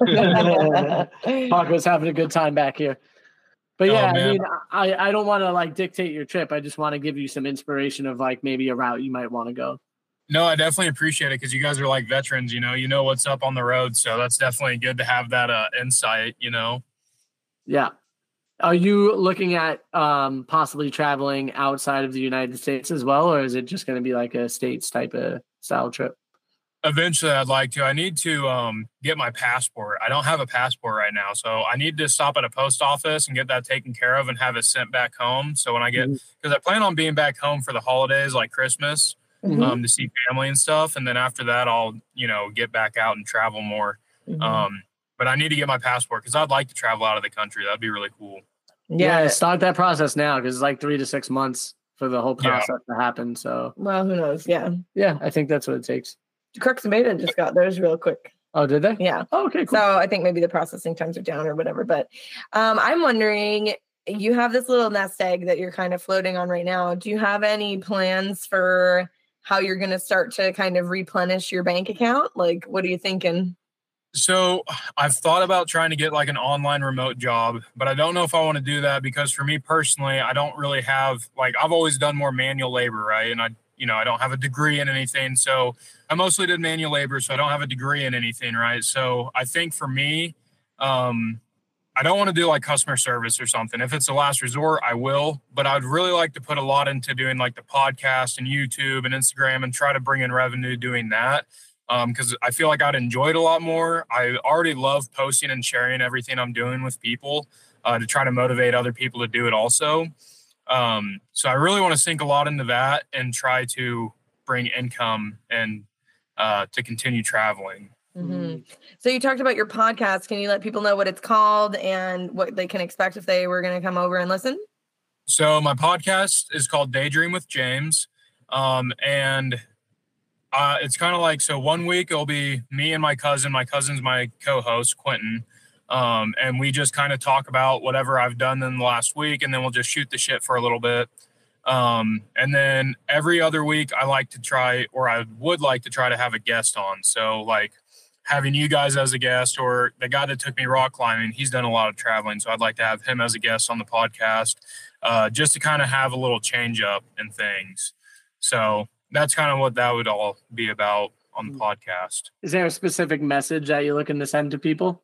Paco's having a good time back here. But Oh, yeah, I man. mean, I, I don't want to like dictate your trip. I just want to give you some inspiration of like maybe a route you might want to go. No, I definitely appreciate it because you guys are like veterans, you know, you know what's up on the road. So that's definitely good to have that uh, insight, you know. Yeah. Are you looking at um, possibly traveling outside of the United States as well, or is it just going to be like a states type of style trip? Eventually, I'd like to. I need to um, get my passport. I don't have a passport right now, so I need to stop at a post office and get that taken care of and have it sent back home. So when I get, because I plan on being back home for the holidays, like Christmas, Mhm. um, to see family and stuff, and then after that, I'll you know get back out and travel more. Mhm. Um, but I need to get my passport because I'd like to travel out of the country. That'd be really cool. Yeah, Yeah. start that process now because it's like three to six months for the whole Yeah. process to happen. So Well, who knows? Yeah. yeah, I think that's what it takes. Crux and Beta just got theirs real quick. Oh, did they? Yeah. Oh, okay, cool. So I think maybe the processing times are down or whatever. But um, I'm wondering, you have this little nest egg that you're kind of floating on right now. Do you have any plans for how you're going to start to kind of replenish your bank account? Like, what are you thinking? So I've thought about trying to get like an online remote job, but I don't know if I want to do that because for me personally, I don't really have like, I've always done more manual labor, right? And I, you know, I don't have a degree in anything. So I mostly did manual labor, so I don't have a degree in anything, right? So I think for me, um, I don't want to do like customer service or something. If it's a last resort, I will, but I'd really like to put a lot into doing like the podcast and YouTube and Instagram and try to bring in revenue doing that. Um, because I feel like I'd enjoy it a lot more. I already love posting and sharing everything I'm doing with people uh, to try to motivate other people to do it also. Um, so I really want to sink a lot into that and try to bring income and uh, to continue traveling. Mm-hmm. So you talked about your podcast. Can you let people know what it's called and what they can expect if they were going to come over and listen? So my podcast is called Daydream with James. Um, and Uh, it's kind of like, so one week it'll be me and my cousin. My cousin's my co-host, Quentin. Um, and we just kind of talk about whatever I've done in the last week, and then we'll just shoot the shit for a little bit. Um, and then every other week I like to try, or I would like to try to have a guest on. So like having you guys as a guest, or the guy that took me rock climbing, he's done a lot of traveling. So I'd like to have him as a guest on the podcast, uh, just to kind of have a little change up in things. So that's kind of what that would all be about on the podcast. Is there a specific message that you're looking to send to people?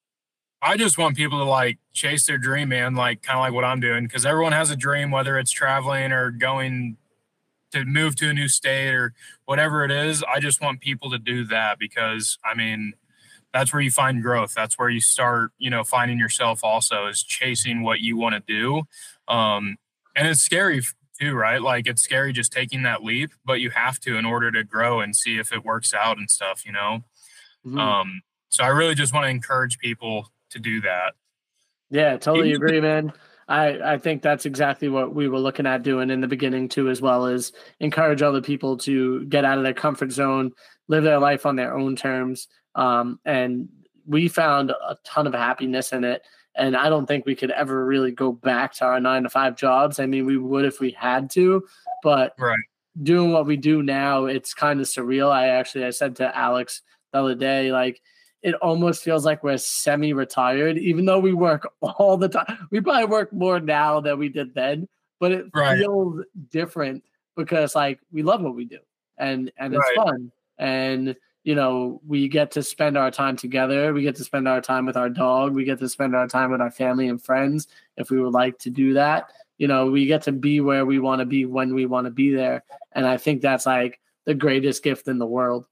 I just want people to like chase their dream, man, like kind of like what I'm doing, because everyone has a dream, whether it's traveling or going to move to a new state or whatever it is. I just want people to do that because, I mean, that's where you find growth. That's where you start, you know, finding yourself also, is chasing what you want to do. Um, and it's scary too, right? Like it's scary just taking that leap, but you have to in order to grow and see if it works out and stuff, you know? Mm-hmm. Um, so I really just want to encourage people to do that. Yeah, totally agree, man. I, I think that's exactly what we were looking at doing in the beginning too, as well as encourage other people to get out of their comfort zone, live their life on their own terms. Um, and we found a ton of happiness in it. And I don't think we could ever really go back to our nine to five jobs. I mean, we would if we had to, but right. doing what we do now, it's kind of surreal. I actually, I said to Alex the other day, like, it almost feels like we're semi-retired, even though we work all the time. We probably work more now than we did then, but it right. feels different because like we love what we do and, and it's right. fun. And, you know, we get to spend our time together. We get to spend our time with our dog. We get to spend our time with our family and friends if we would like to do that. You know, we get to be where we want to be when we want to be there. And I think that's like the the greatest gift in the world.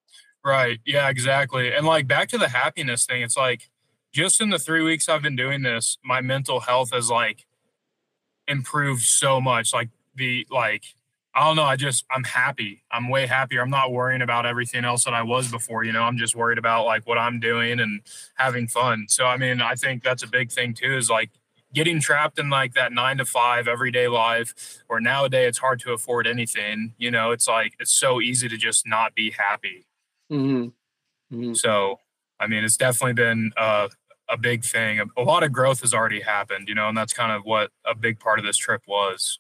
Right. Yeah, exactly. And like back to the happiness thing, it's like just in the three weeks I've been doing this, my mental health has like improved so much. Like the, like, I don't know. I just, I'm happy. I'm way happier. I'm not worrying about everything else that I was before. You know, I'm just worried about like what I'm doing and having fun. So, I mean, I think that's a big thing too, is like getting trapped in like that nine to five everyday life, where nowadays it's hard to afford anything. You know, it's like, it's so easy to just not be happy. Mm-hmm. Mm-hmm. So, I mean, it's definitely been uh, a big thing. A, a lot of growth has already happened, you know, and that's kind of what a big part of this trip was.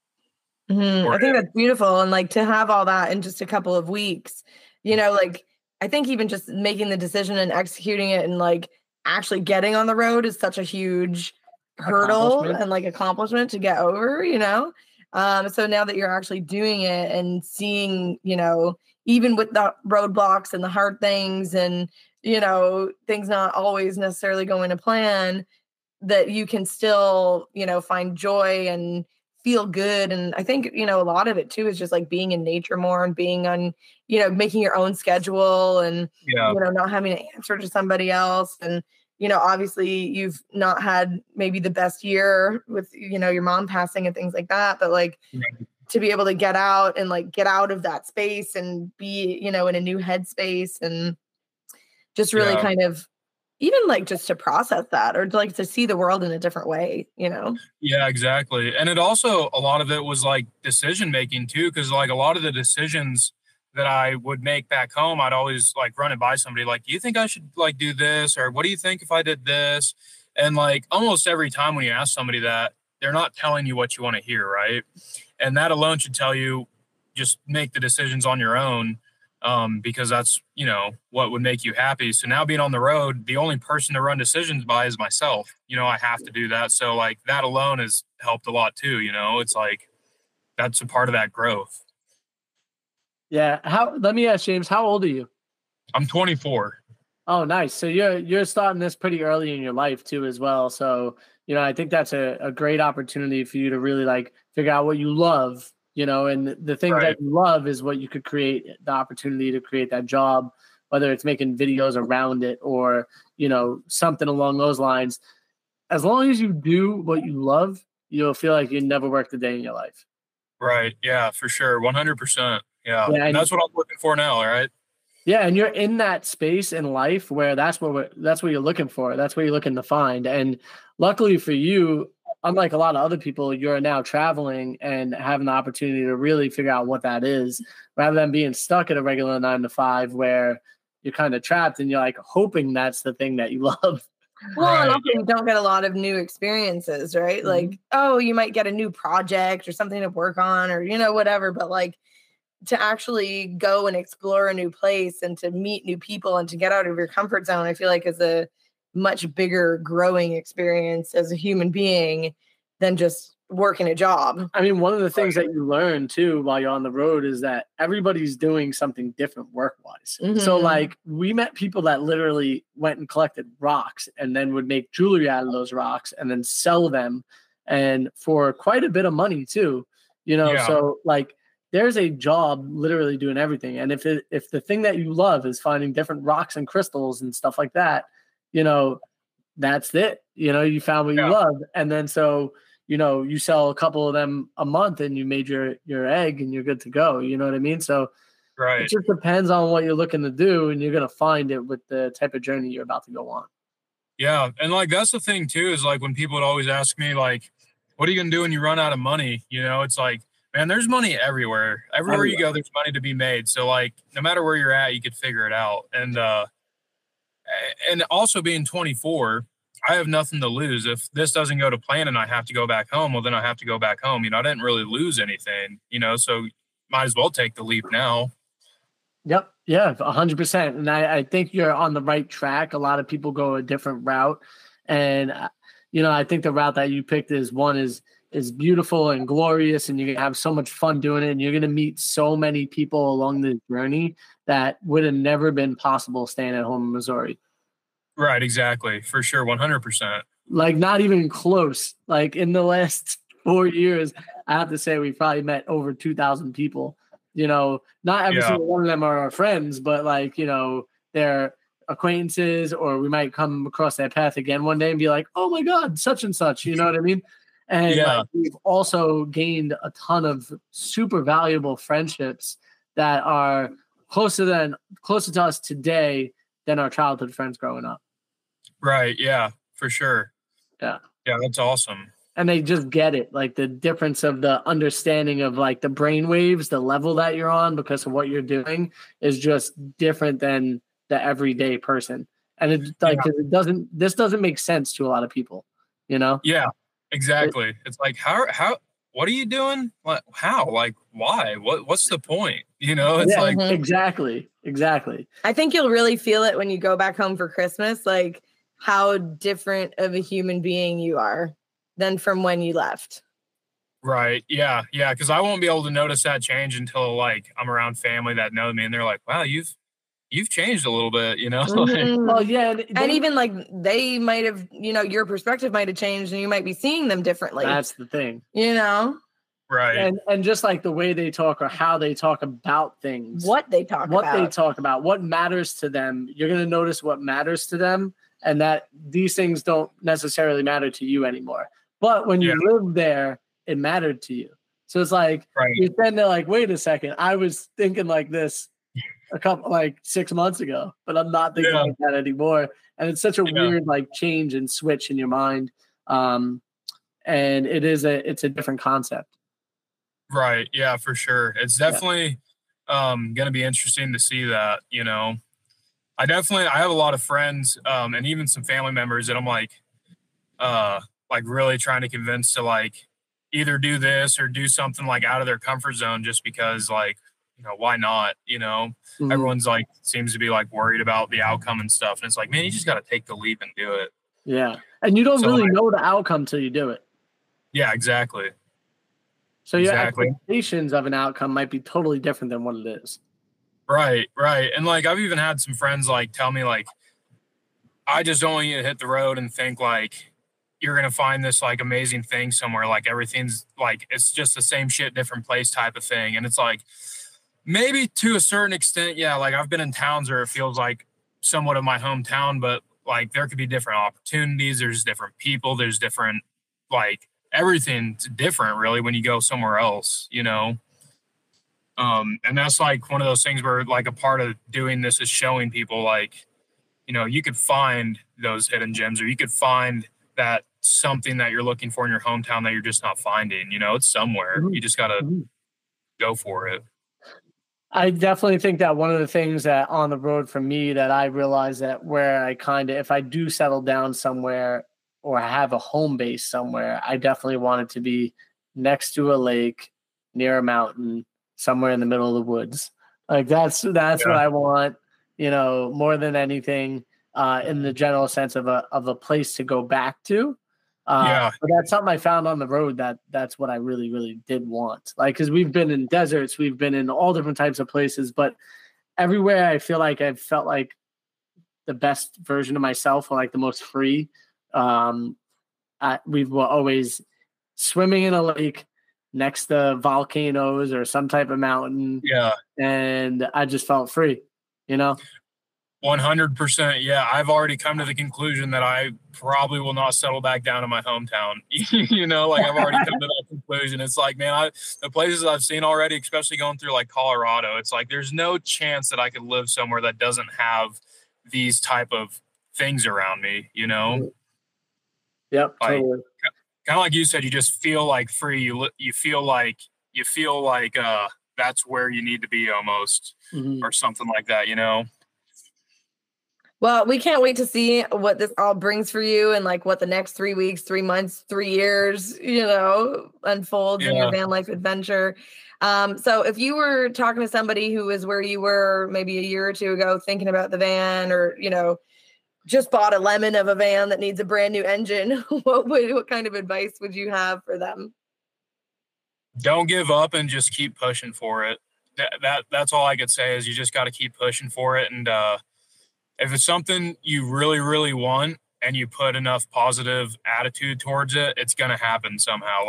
Mm-hmm. I think that's beautiful. And like to have all that in just a couple of weeks, you know, like I think even just making the decision and executing it and like actually getting on the road is such a huge hurdle and like accomplishment to get over, you know? Um, so now that you're actually doing it and seeing, you know, even with the roadblocks and the hard things and, you know, things not always necessarily going to plan, that you can still, you know, find joy and feel good. And I think, you know, a lot of it too is just like being in nature more and being on, you know, making your own schedule and, yeah. you know, not having to answer to somebody else. And, you know, obviously you've not had maybe the best year with, you know, your mom passing and things like that, but like right. to be able to get out and like get out of that space and be, you know, in a new headspace and just really yeah. kind of even like just to process that or to like to see the world in a different way, you know? Yeah, exactly. And it also, a lot of it was like decision making too, because like a lot of the decisions that I would make back home, I'd always like run it by somebody like, do you think I should like do this? Or what do you think if I did this? And like almost every time when you ask somebody that, they're not telling you what you want to hear, right? And that alone should tell you just make the decisions on your own. Um, because that's, you know, what would make you happy. So now being on the road, the only person to run decisions by is myself. You know, I have to do that. So like that alone has helped a lot too. You know, it's like, that's a part of that growth. Yeah. How, let me ask James, how old are you? I'm twenty-four. Oh, nice. So you're, you're starting this pretty early in your life too, as well. So, you know, I think that's a, a great opportunity for you to really like figure out what you love. You know, and the thing right. that you love is what you could create, the opportunity to create that job, whether it's making videos around it or, you know, something along those lines. As long as you do what you love, you'll feel like you never worked a day in your life. Right. Yeah, for sure. one hundred percent. Yeah. yeah and, and that's what I'm looking for now. Right. Yeah. And you're in that space in life where that's what we're, that's what you're looking for. That's what you're looking to find. And luckily for you, unlike a lot of other people, you're now traveling and having the opportunity to really figure out what that is rather than being stuck at a regular nine to five where you're kind of trapped and you're like hoping that's the thing that you love. Well, right. and also you don't get a lot of new experiences, right? Mm-hmm. Like, oh, you might get a new project or something to work on or, you know, whatever. But like to actually go and explore a new place and to meet new people and to get out of your comfort zone, I feel like is a much bigger growing experience as a human being than just working a job. I mean, one of the things that you learn too while you're on the road is that everybody's doing something different work-wise. Mm-hmm. So like we met people that literally went and collected rocks and then would make jewelry out of those rocks and then sell them and for quite a bit of money too, you know? Yeah. So like there's a job literally doing everything. And if it, if the thing that you love is finding different rocks and crystals and stuff like that, you know, that's it. You know, you found what yeah. you love. And then so, you know, you sell a couple of them a month and you made your, your egg and you're good to go. You know what I mean? So right. it just depends on what you're looking to do and you're going to find it with the type of journey you're about to go on. Yeah. And like, that's the thing too, is like when people would always ask me, like, what are you going to do when you run out of money? You know, it's like, man, there's money everywhere. Everywhere you go, there's money to be made. So like, no matter where you're at, you could figure it out. And, uh, and also being twenty-four, I have nothing to lose. If this doesn't go to plan and I have to go back home, well, then I have to go back home. You know, I didn't really lose anything, you know, so might as well take the leap now. Yep. Yeah, one hundred percent. And I, I think you're on the right track. A lot of people go a different route. And, you know, I think the route that you picked is one is is beautiful and glorious, and you're going to have so much fun doing it. And you're going to meet so many people along the journey that would have never been possible staying at home in Missouri. Right, exactly. For sure, one hundred percent. Like, not even close. Like, in the last four years, I have to say we probably met over two thousand people, you know, not every Yeah. single one of them are our friends, but like, you know, they're acquaintances, or we might come across their path again one day and be like, oh my God, such and such, you know what I mean? And Yeah. like, we've also gained a ton of super valuable friendships that are closer than closer to us today than our childhood friends growing up. Right. Yeah, for sure. Yeah. Yeah, that's awesome. And they just get it, like the difference of the understanding of like the brain waves, the level that you're on because of what you're doing is just different than the everyday person. And it's like, Yeah. 'cause it doesn't, this doesn't make sense to a lot of people, you know? Yeah, exactly. It's like, how, how, what are you doing? What, how, like, why, what, what's the point? You know, it's Yeah, like, exactly. Exactly. I think you'll really feel it when you go back home for Christmas, like how different of a human being you are than from when you left. right. Yeah. Yeah. Cause I won't be able to notice that change until like I'm around family that know me and they're like, wow, you've, you've changed a little bit, you know? Like, Mhm. Well, yeah. And, And even like they might have, you know, your perspective might have changed and you might be seeing them differently. that's the thing. You know, right. And and just like the way they talk or how they talk about things, what they talk what about. they talk about, what matters to them. You're going to notice what matters to them, and that these things don't necessarily matter to you anymore. But when you Yeah. lived there, it mattered to you. So it's like, Right. you're then they're like, wait a second, I was thinking like this a couple, like six months ago, but I'm not thinking Yeah. like that anymore. And it's such a Yeah. weird like change and switch in your mind. Um, and it is a, it's a different concept. Right. Yeah, for sure. It's Yeah. definitely um going to be interesting to see that, you know. I definitely I have a lot of friends um and even some family members that I'm like uh like really trying to convince to like either do this or do something like out of their comfort zone just because like, you know, why not, you know? Mhm. Everyone's like seems to be like worried about the outcome and stuff and it's like, man, you just got to take the leap and do it. Yeah. And you don't So, really like- know the outcome till you do it. Yeah, exactly. So your Exactly. expectations of an outcome might be totally different than what it is. Right, right. And like I've even had some friends like tell me like I just don't want you to hit the road and think like you're gonna find this like amazing thing somewhere. Like everything's like it's just the same shit, different place type of thing. And it's like maybe to a certain extent, yeah, like I've been in towns where it feels like somewhat of my hometown, but like there could be different opportunities, there's different people, there's different like everything's different really when you go somewhere else, you know. Um, and that's like one of those things where like a part of doing this is showing people like, you know, you could find those hidden gems or you could find that something that you're looking for in your hometown that you're just not finding, you know, it's somewhere. Mhm. You just got to Mhm. go for it. I definitely think that one of the things that on the road for me that I realize that where I kind of, if I do settle down somewhere or have a home base somewhere, I definitely want it to be next to a lake, near a mountain, somewhere in the middle of the woods. Like that's, that's Yeah. what I want, you know, more than anything, uh, in the general sense of a, of a place to go back to. Uh, Yeah. But that's something I found on the road that that's what I really, really did want. Like, because we've been in deserts, we've been in all different types of places, but everywhere I feel like I've felt like the best version of myself or like the most free. Um, I, we were always swimming in a lake next to volcanoes or some type of mountain. Yeah. And I just felt free, you know? one hundred percent. Yeah. I've already come to the conclusion that I probably will not settle back down in my hometown. You know, like I've already come to that conclusion. It's like, man, I, the places I've seen already, especially going through like Colorado, it's like, there's no chance that I could live somewhere that doesn't have these type of things around me, you know? Yep. Like, Totally. kind of like you said, you just feel like free. You li- you feel like you feel like uh that's where you need to be almost, Mhm. or something like that, you know. Well, we can't wait to see what this all brings for you and like what the next three weeks, three months, three years, you know, unfolds in your Yeah. van life adventure. Um, so if you were talking to somebody who is where you were maybe a year or two ago thinking about the van or, you know, just bought a lemon of a van that needs a brand new engine, what would what kind of advice would you have for them? Don't give up and just keep pushing for it. That, that that's all I could say is you just got to keep pushing for it. And uh, if it's something you really, really want and you put enough positive attitude towards it, it's going to happen somehow. Like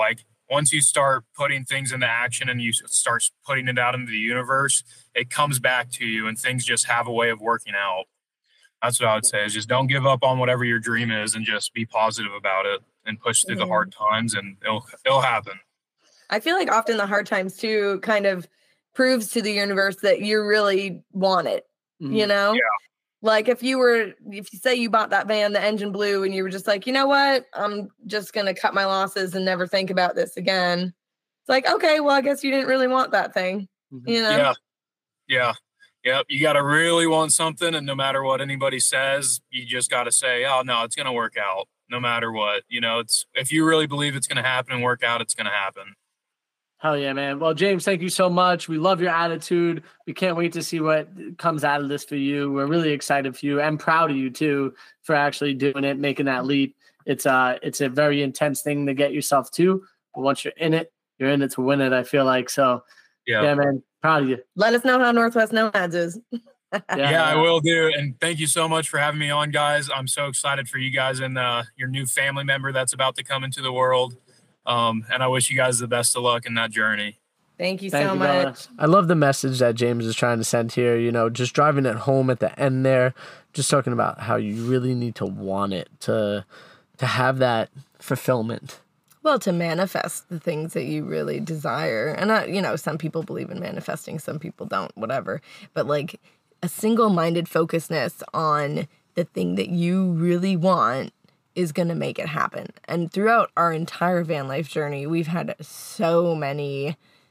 once you start putting things into action and you start putting it out into the universe, it comes back to you and things just have a way of working out. That's what I would say, is just don't give up on whatever your dream is and just be positive about it and push through Yeah. the hard times, and it'll, it'll happen. I feel like often the hard times too kind of proves to the universe that you really want it, Mhm. you know? Yeah. Like if you were, if you say you bought that van, the engine blew, and you were just like, you know what? I'm just going to cut my losses and never think about this again. It's like, okay, well, I guess you didn't really want that thing, Mhm. you know? Yeah. Yeah. Yep. You got to really want something. And no matter what anybody says, you just got to say, oh, no, it's going to work out no matter what. You know, it's, if you really believe it's going to happen and work out, it's going to happen. Hell yeah, man. Well, James, thank you so much. We love your attitude. We can't wait to see what comes out of this for you. We're really excited for you and proud of you too for actually doing it, making that leap. It's uh it's a very intense thing to get yourself to, but once you're in it, you're in it to win it, I feel like. So Yeah. yeah, man, proud of you. Let us know how Northwest Nomads is. Yeah, Yeah, I will do. And thank you so much for having me on, guys. I'm so excited for you guys and uh, your new family member that's about to come into the world. Um, and I wish you guys the best of luck in that journey. Thank you Thank so you, much. brother. I love the message that James is trying to send here, you know, just driving it home at the end there, just talking about how you really need to want it to to have that fulfillment. Well, to manifest the things that you really desire. And, I, you know, some people believe in manifesting, some people don't, whatever. But, like, a single-minded focusedness on the thing that you really want is going to make it happen. And throughout our entire van life journey, we've had so many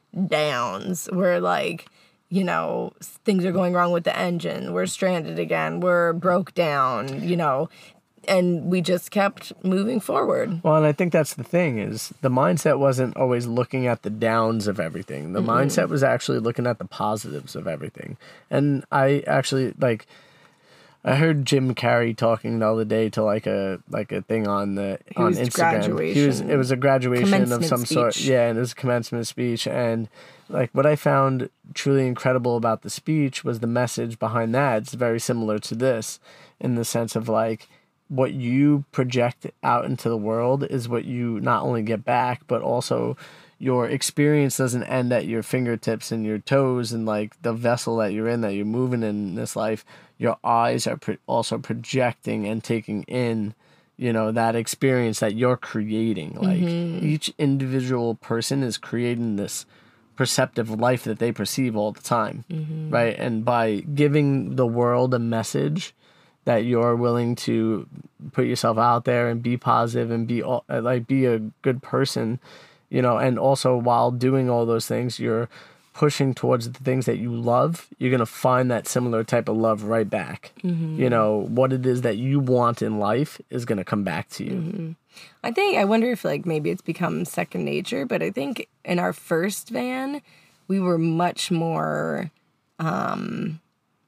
downs where, like, you know, things are going wrong with the engine. We're stranded again. We're broke down, you know, and we just kept moving forward. Well, and I think that's the thing is the mindset wasn't always looking at the downs of everything. The mm-hmm. mindset was actually looking at the positives of everything. And I actually, like, I heard Jim Carrey talking the other day to like a like a thing on the he on was Instagram. Graduation. He was it was a graduation of some speech. sort. Yeah, and it was a commencement speech. And like what I found truly incredible about the speech was the message behind that. It's very similar to this in the sense of like what you project out into the world is what you not only get back, but also your experience doesn't end at your fingertips and your toes and like the vessel that you're in, that you're moving in this life. Your eyes are pro- also projecting and taking in, you know, that experience that you're creating. Like mm-hmm. each individual person is creating this perceptive life that they perceive all the time, mm-hmm. right? And by giving the world a message that you're willing to put yourself out there and be positive and be like be a good person, you know, and also while doing all those things, you're pushing towards the things that you love, you're going to find that similar type of love right back. Mm-hmm. You know, what it is that you want in life is going to come back to you. Mm-hmm. I think, I wonder if like maybe it's become second nature, but I think in our first van, we were much more, um,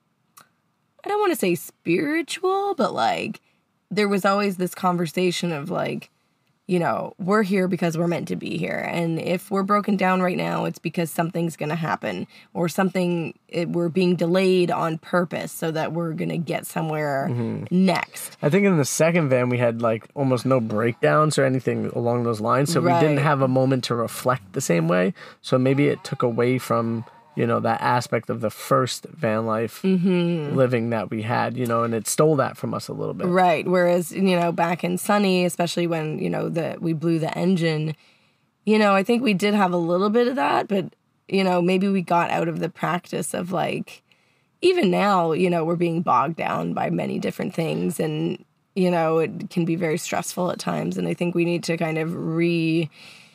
I don't want to say spiritual, but like there was always this conversation of like, you know, we're here because we're meant to be here. And if we're broken down right now, it's because something's going to happen or something, it, we're being delayed on purpose so that we're going to get somewhere mm-hmm. next. I think in the second van, we had like almost no breakdowns or anything along those lines. So right. we didn't have a moment to reflect the same way. So maybe it took away from, you know, that aspect of the first van life mm-hmm. living that we had, you know, and it stole that from us a little bit. Right. Whereas, you know, back in Sunny, especially when, you know, the we blew the engine, you know, I think we did have a little bit of that, but, you know, maybe we got out of the practice of like, even now, you know, we're being bogged down by many different things and, you know, it can be very stressful at times. And I think we need to kind of re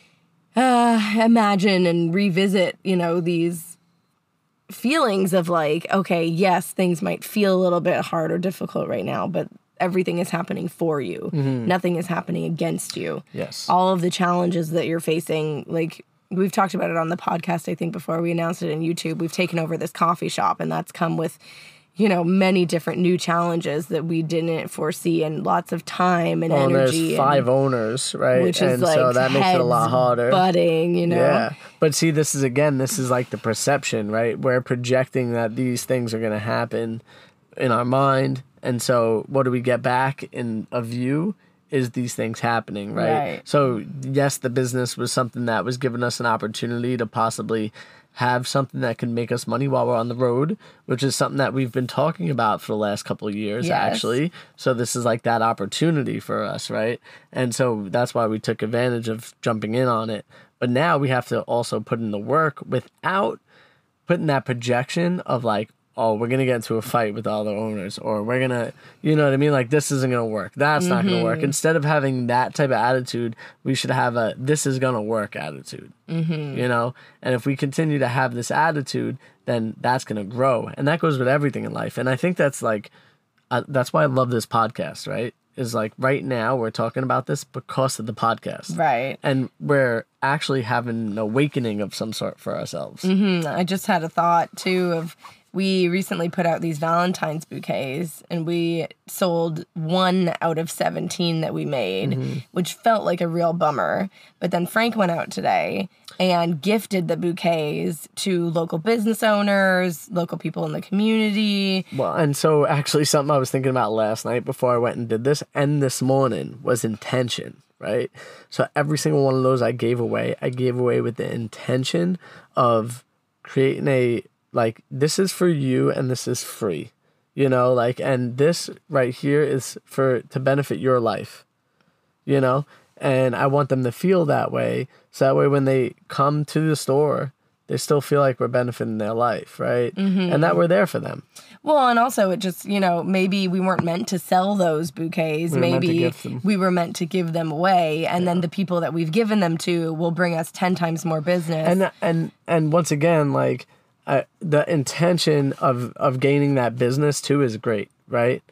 uh, imagine and revisit, you know, these feelings of like, okay, yes, things might feel a little bit hard or difficult right now, but everything is happening for you. Mm-hmm. Nothing is happening against you. Yes. All of the challenges that you're facing, like we've talked about it on the podcast, I think before we announced it on YouTube, we've taken over this coffee shop and that's come with, you know, many different new challenges that we didn't foresee and lots of time and well, energy. There's five and, owners, right? Which and is like so that makes it a lot harder. Butting, you know? Yeah. But see, this is again, this is like the perception, right? We're projecting that these things are going to happen in our mind. And so what do we get back in a view is these things happening, right? Right. So yes, the business was something that was giving us an opportunity to possibly have something that can make us money while we're on the road, which is something that we've been talking about for the last couple of years, Yes. actually. So this is like that opportunity for us, right? And so that's why we took advantage of jumping in on it. But now we have to also put in the work without putting that projection of like, oh, we're going to get into a fight with all the owners, or we're going to, you know what I mean? Like, this isn't going to work. That's not going to work. Instead of having that type of attitude, we should have a, this is going to work attitude, Mm-hmm. you know? And if we continue to have this attitude, then that's going to grow. And that goes with everything in life. And I think that's like, uh, that's why I love this podcast, right? Is like right now we're talking about this because of the podcast. Right. And we're actually having an awakening of some sort for ourselves. Mm-hmm. I just had a thought too of, we recently put out these Valentine's bouquets, and we sold one out of seventeen that we made, Mm-hmm. which felt like a real bummer. But then Frank went out today and gifted the bouquets to local business owners, local people in the community. Well, and so actually something I was thinking about last night before I went and did this, and this morning, was intention, right? So every single one of those I gave away, I gave away with the intention of creating a, like, this is for you and this is free, you know, like, and this right here is for, to benefit your life, you know, and I want them to feel that way. So that way when they come to the store, they still feel like we're benefiting their life, right? Mm-hmm. And that we're there for them. Well, and also it just, you know, maybe we weren't meant to sell those bouquets. We were meant to maybe gift them. we were meant to give them away, and then the people that we've given them to will bring us ten times more business. And and and once again, like, uh, the intention of of gaining that business too is great, right?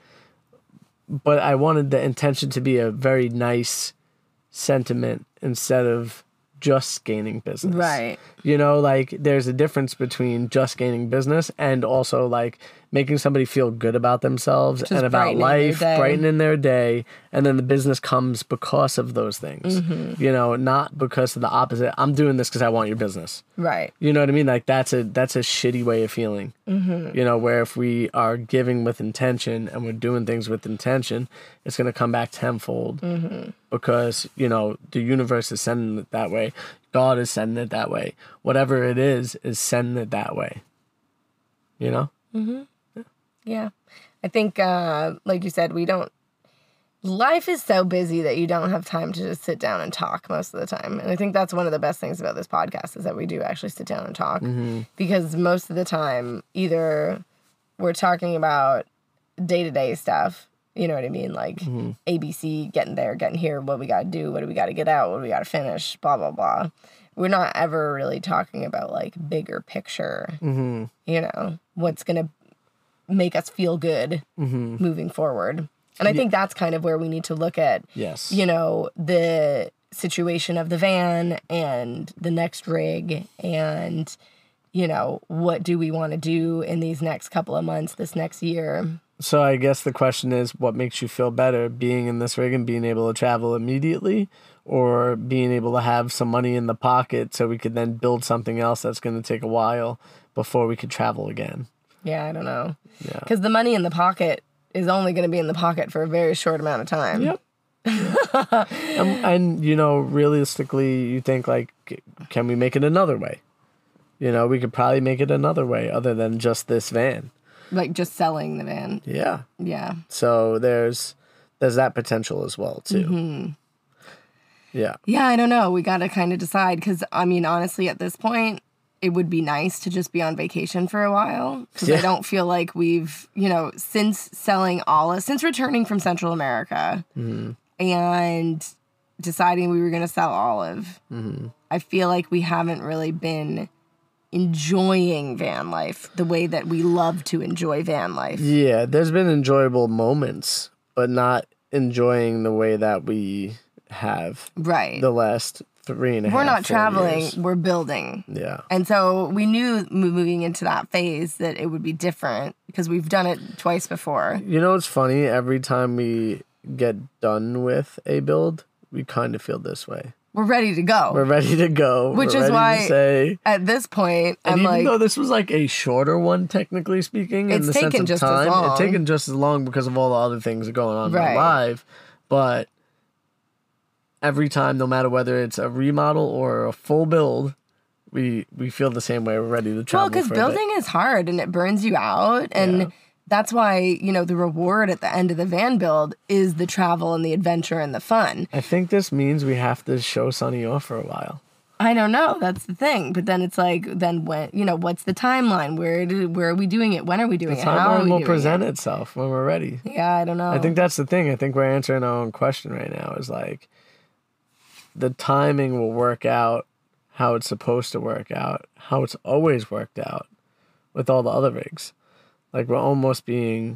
But I wanted the intention to be a very nice sentiment instead of just gaining business. Right. You know, like, there's a difference between just gaining business and also like making somebody feel good about themselves Just and about brightening their life, day. brightening their day, and then the business comes because of those things. Mm-hmm. You know, not because of the opposite. I'm doing this because I want your business. Right. You know what I mean? Like, that's a that's a shitty way of feeling. Mm-hmm. You know, where if we are giving with intention and we're doing things with intention, it's going to come back tenfold. Mm-hmm. Because, you know, the universe is sending it that way. God is sending it that way. Whatever it is, is sending it that way. You know? Mm-hmm. Yeah. I think, uh, like you said, we don't, life is so busy that you don't have time to just sit down and talk most of the time. And I think that's one of the best things about this podcast is that we do actually sit down and talk. Mm-hmm. Because most of the time, either we're talking about day-to-day stuff, you know what I mean? Like Mm-hmm. A B C, getting there, getting here, what we got to do, what do we got to get out, what do we got to finish, blah, blah, blah. We're not ever really talking about like bigger picture, Mm-hmm. you know, what's going to make us feel good Mm-hmm. moving forward. And I think that's kind of where we need to look at, Yes. you know, the situation of the van and the next rig and, you know, what do we want to do in these next couple of months, this next year. So I guess the question is, what makes you feel better, being in this rig and being able to travel immediately, or being able to have some money in the pocket so we could then build something else that's going to take a while before we could travel again? Yeah, I don't know. Yeah. Because the money in the pocket is only going to be in the pocket for a very short amount of time. Yep. and, and, you know, realistically, you think, like, can we make it another way? You know, we could probably make it another way other than just this van. Like just selling the van. Yeah. Yeah. So there's there's that potential as well, too. Mm-hmm. Yeah. Yeah, I don't know. We got to kind of decide because, I mean, honestly, at this point, it would be nice to just be on vacation for a while because Yeah. I don't feel like we've, you know, since selling Olive, since returning from Central America Mm-hmm. and deciding we were going to sell Olive, Mm-hmm. I feel like we haven't really been enjoying van life the way that we love to enjoy van life. Yeah, there's been enjoyable moments, but not enjoying the way that we have Right. the last three and a half. We're not four traveling, years. we're building. Yeah. And so we knew mo- moving into that phase that it would be different because we've done it twice before. You know what's funny? Every time we get done with a build, we kind of feel this way. We're ready to go. We're ready to go. Which We're is ready why to say. At this point, And I'm even like, though this was like a shorter one, technically speaking, in It's the sense taken of just as time, long. it's taken just as long because of all the other things going on in Right. my life. But every time, no matter whether it's a remodel or a full build, we we feel the same way. We're ready to travel. Well, because building is hard and it burns you out. And yeah. that's why, you know, the reward at the end of the van build is the travel and the adventure and the fun. I think this means we have to show Sunny off for a while. I don't know. That's the thing. But then it's like, then when, you know, what's the timeline? Where did, where are we doing it? When are we doing the it? How are we will doing present it? itself when we're ready. Yeah, I don't know. I think that's the thing. I think we're answering our own question right now is like, the timing will work out how it's supposed to work out, how it's always worked out with all the other rigs. Like we're almost being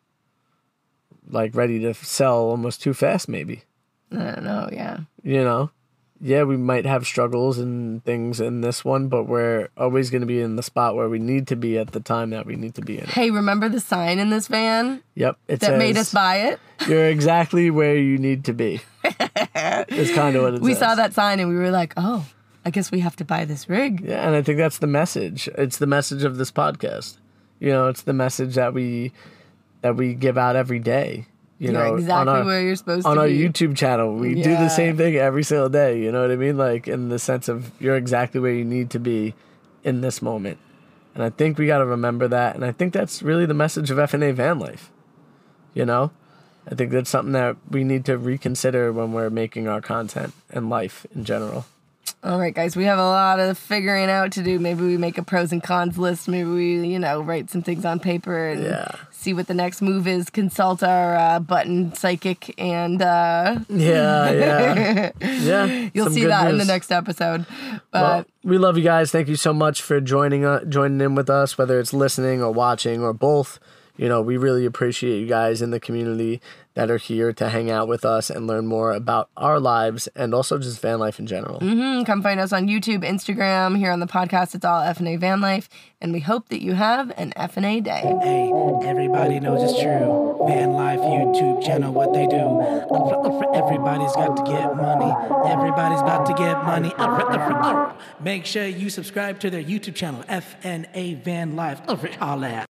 like ready to sell almost too fast, maybe. I don't know, yeah. You know? Yeah, we might have struggles and things in this one, but we're always going to be in the spot where we need to be at the time that we need to be in. Hey, remember the sign in this van? Yep. It that says, made us buy it? You're exactly where you need to be. It's kind of what it we says. saw that sign and we were like, oh, I guess we have to buy this rig. Yeah, and I think that's the message. It's the message of this podcast. You know, it's the message that we that we give out every day. You you're know, exactly on our, where you're supposed on to our be. YouTube channel. We yeah. do the same thing every single day. You know what I mean? Like in the sense of you're exactly where you need to be in this moment. And I think we got to remember that. And I think that's really the message of F N A Van Life. You know, I think that's something that we need to reconsider when we're making our content and life in general. All right, guys, we have a lot of figuring out to do. Maybe we make a pros and cons list. Maybe we, you know, write some things on paper and yeah. see what the next move is. Consult our uh, button psychic and uh, yeah, yeah, yeah. You'll see that news. In the next episode. But well, we love you guys. Thank you so much for joining uh, joining in with us, whether it's listening or watching or both. You know, we really appreciate you guys in the community that are here to hang out with us and learn more about our lives and also just van life in general. Mm-hmm. Come find us on YouTube, Instagram, here on the podcast. It's all F N A Van Life. And we hope that you have an F N A day. Hey, everybody knows it's true. Van Life YouTube channel, what they do. Everybody's got to get money. Everybody's about to get money. Make sure you subscribe to their YouTube channel, F N A Van Life. All that.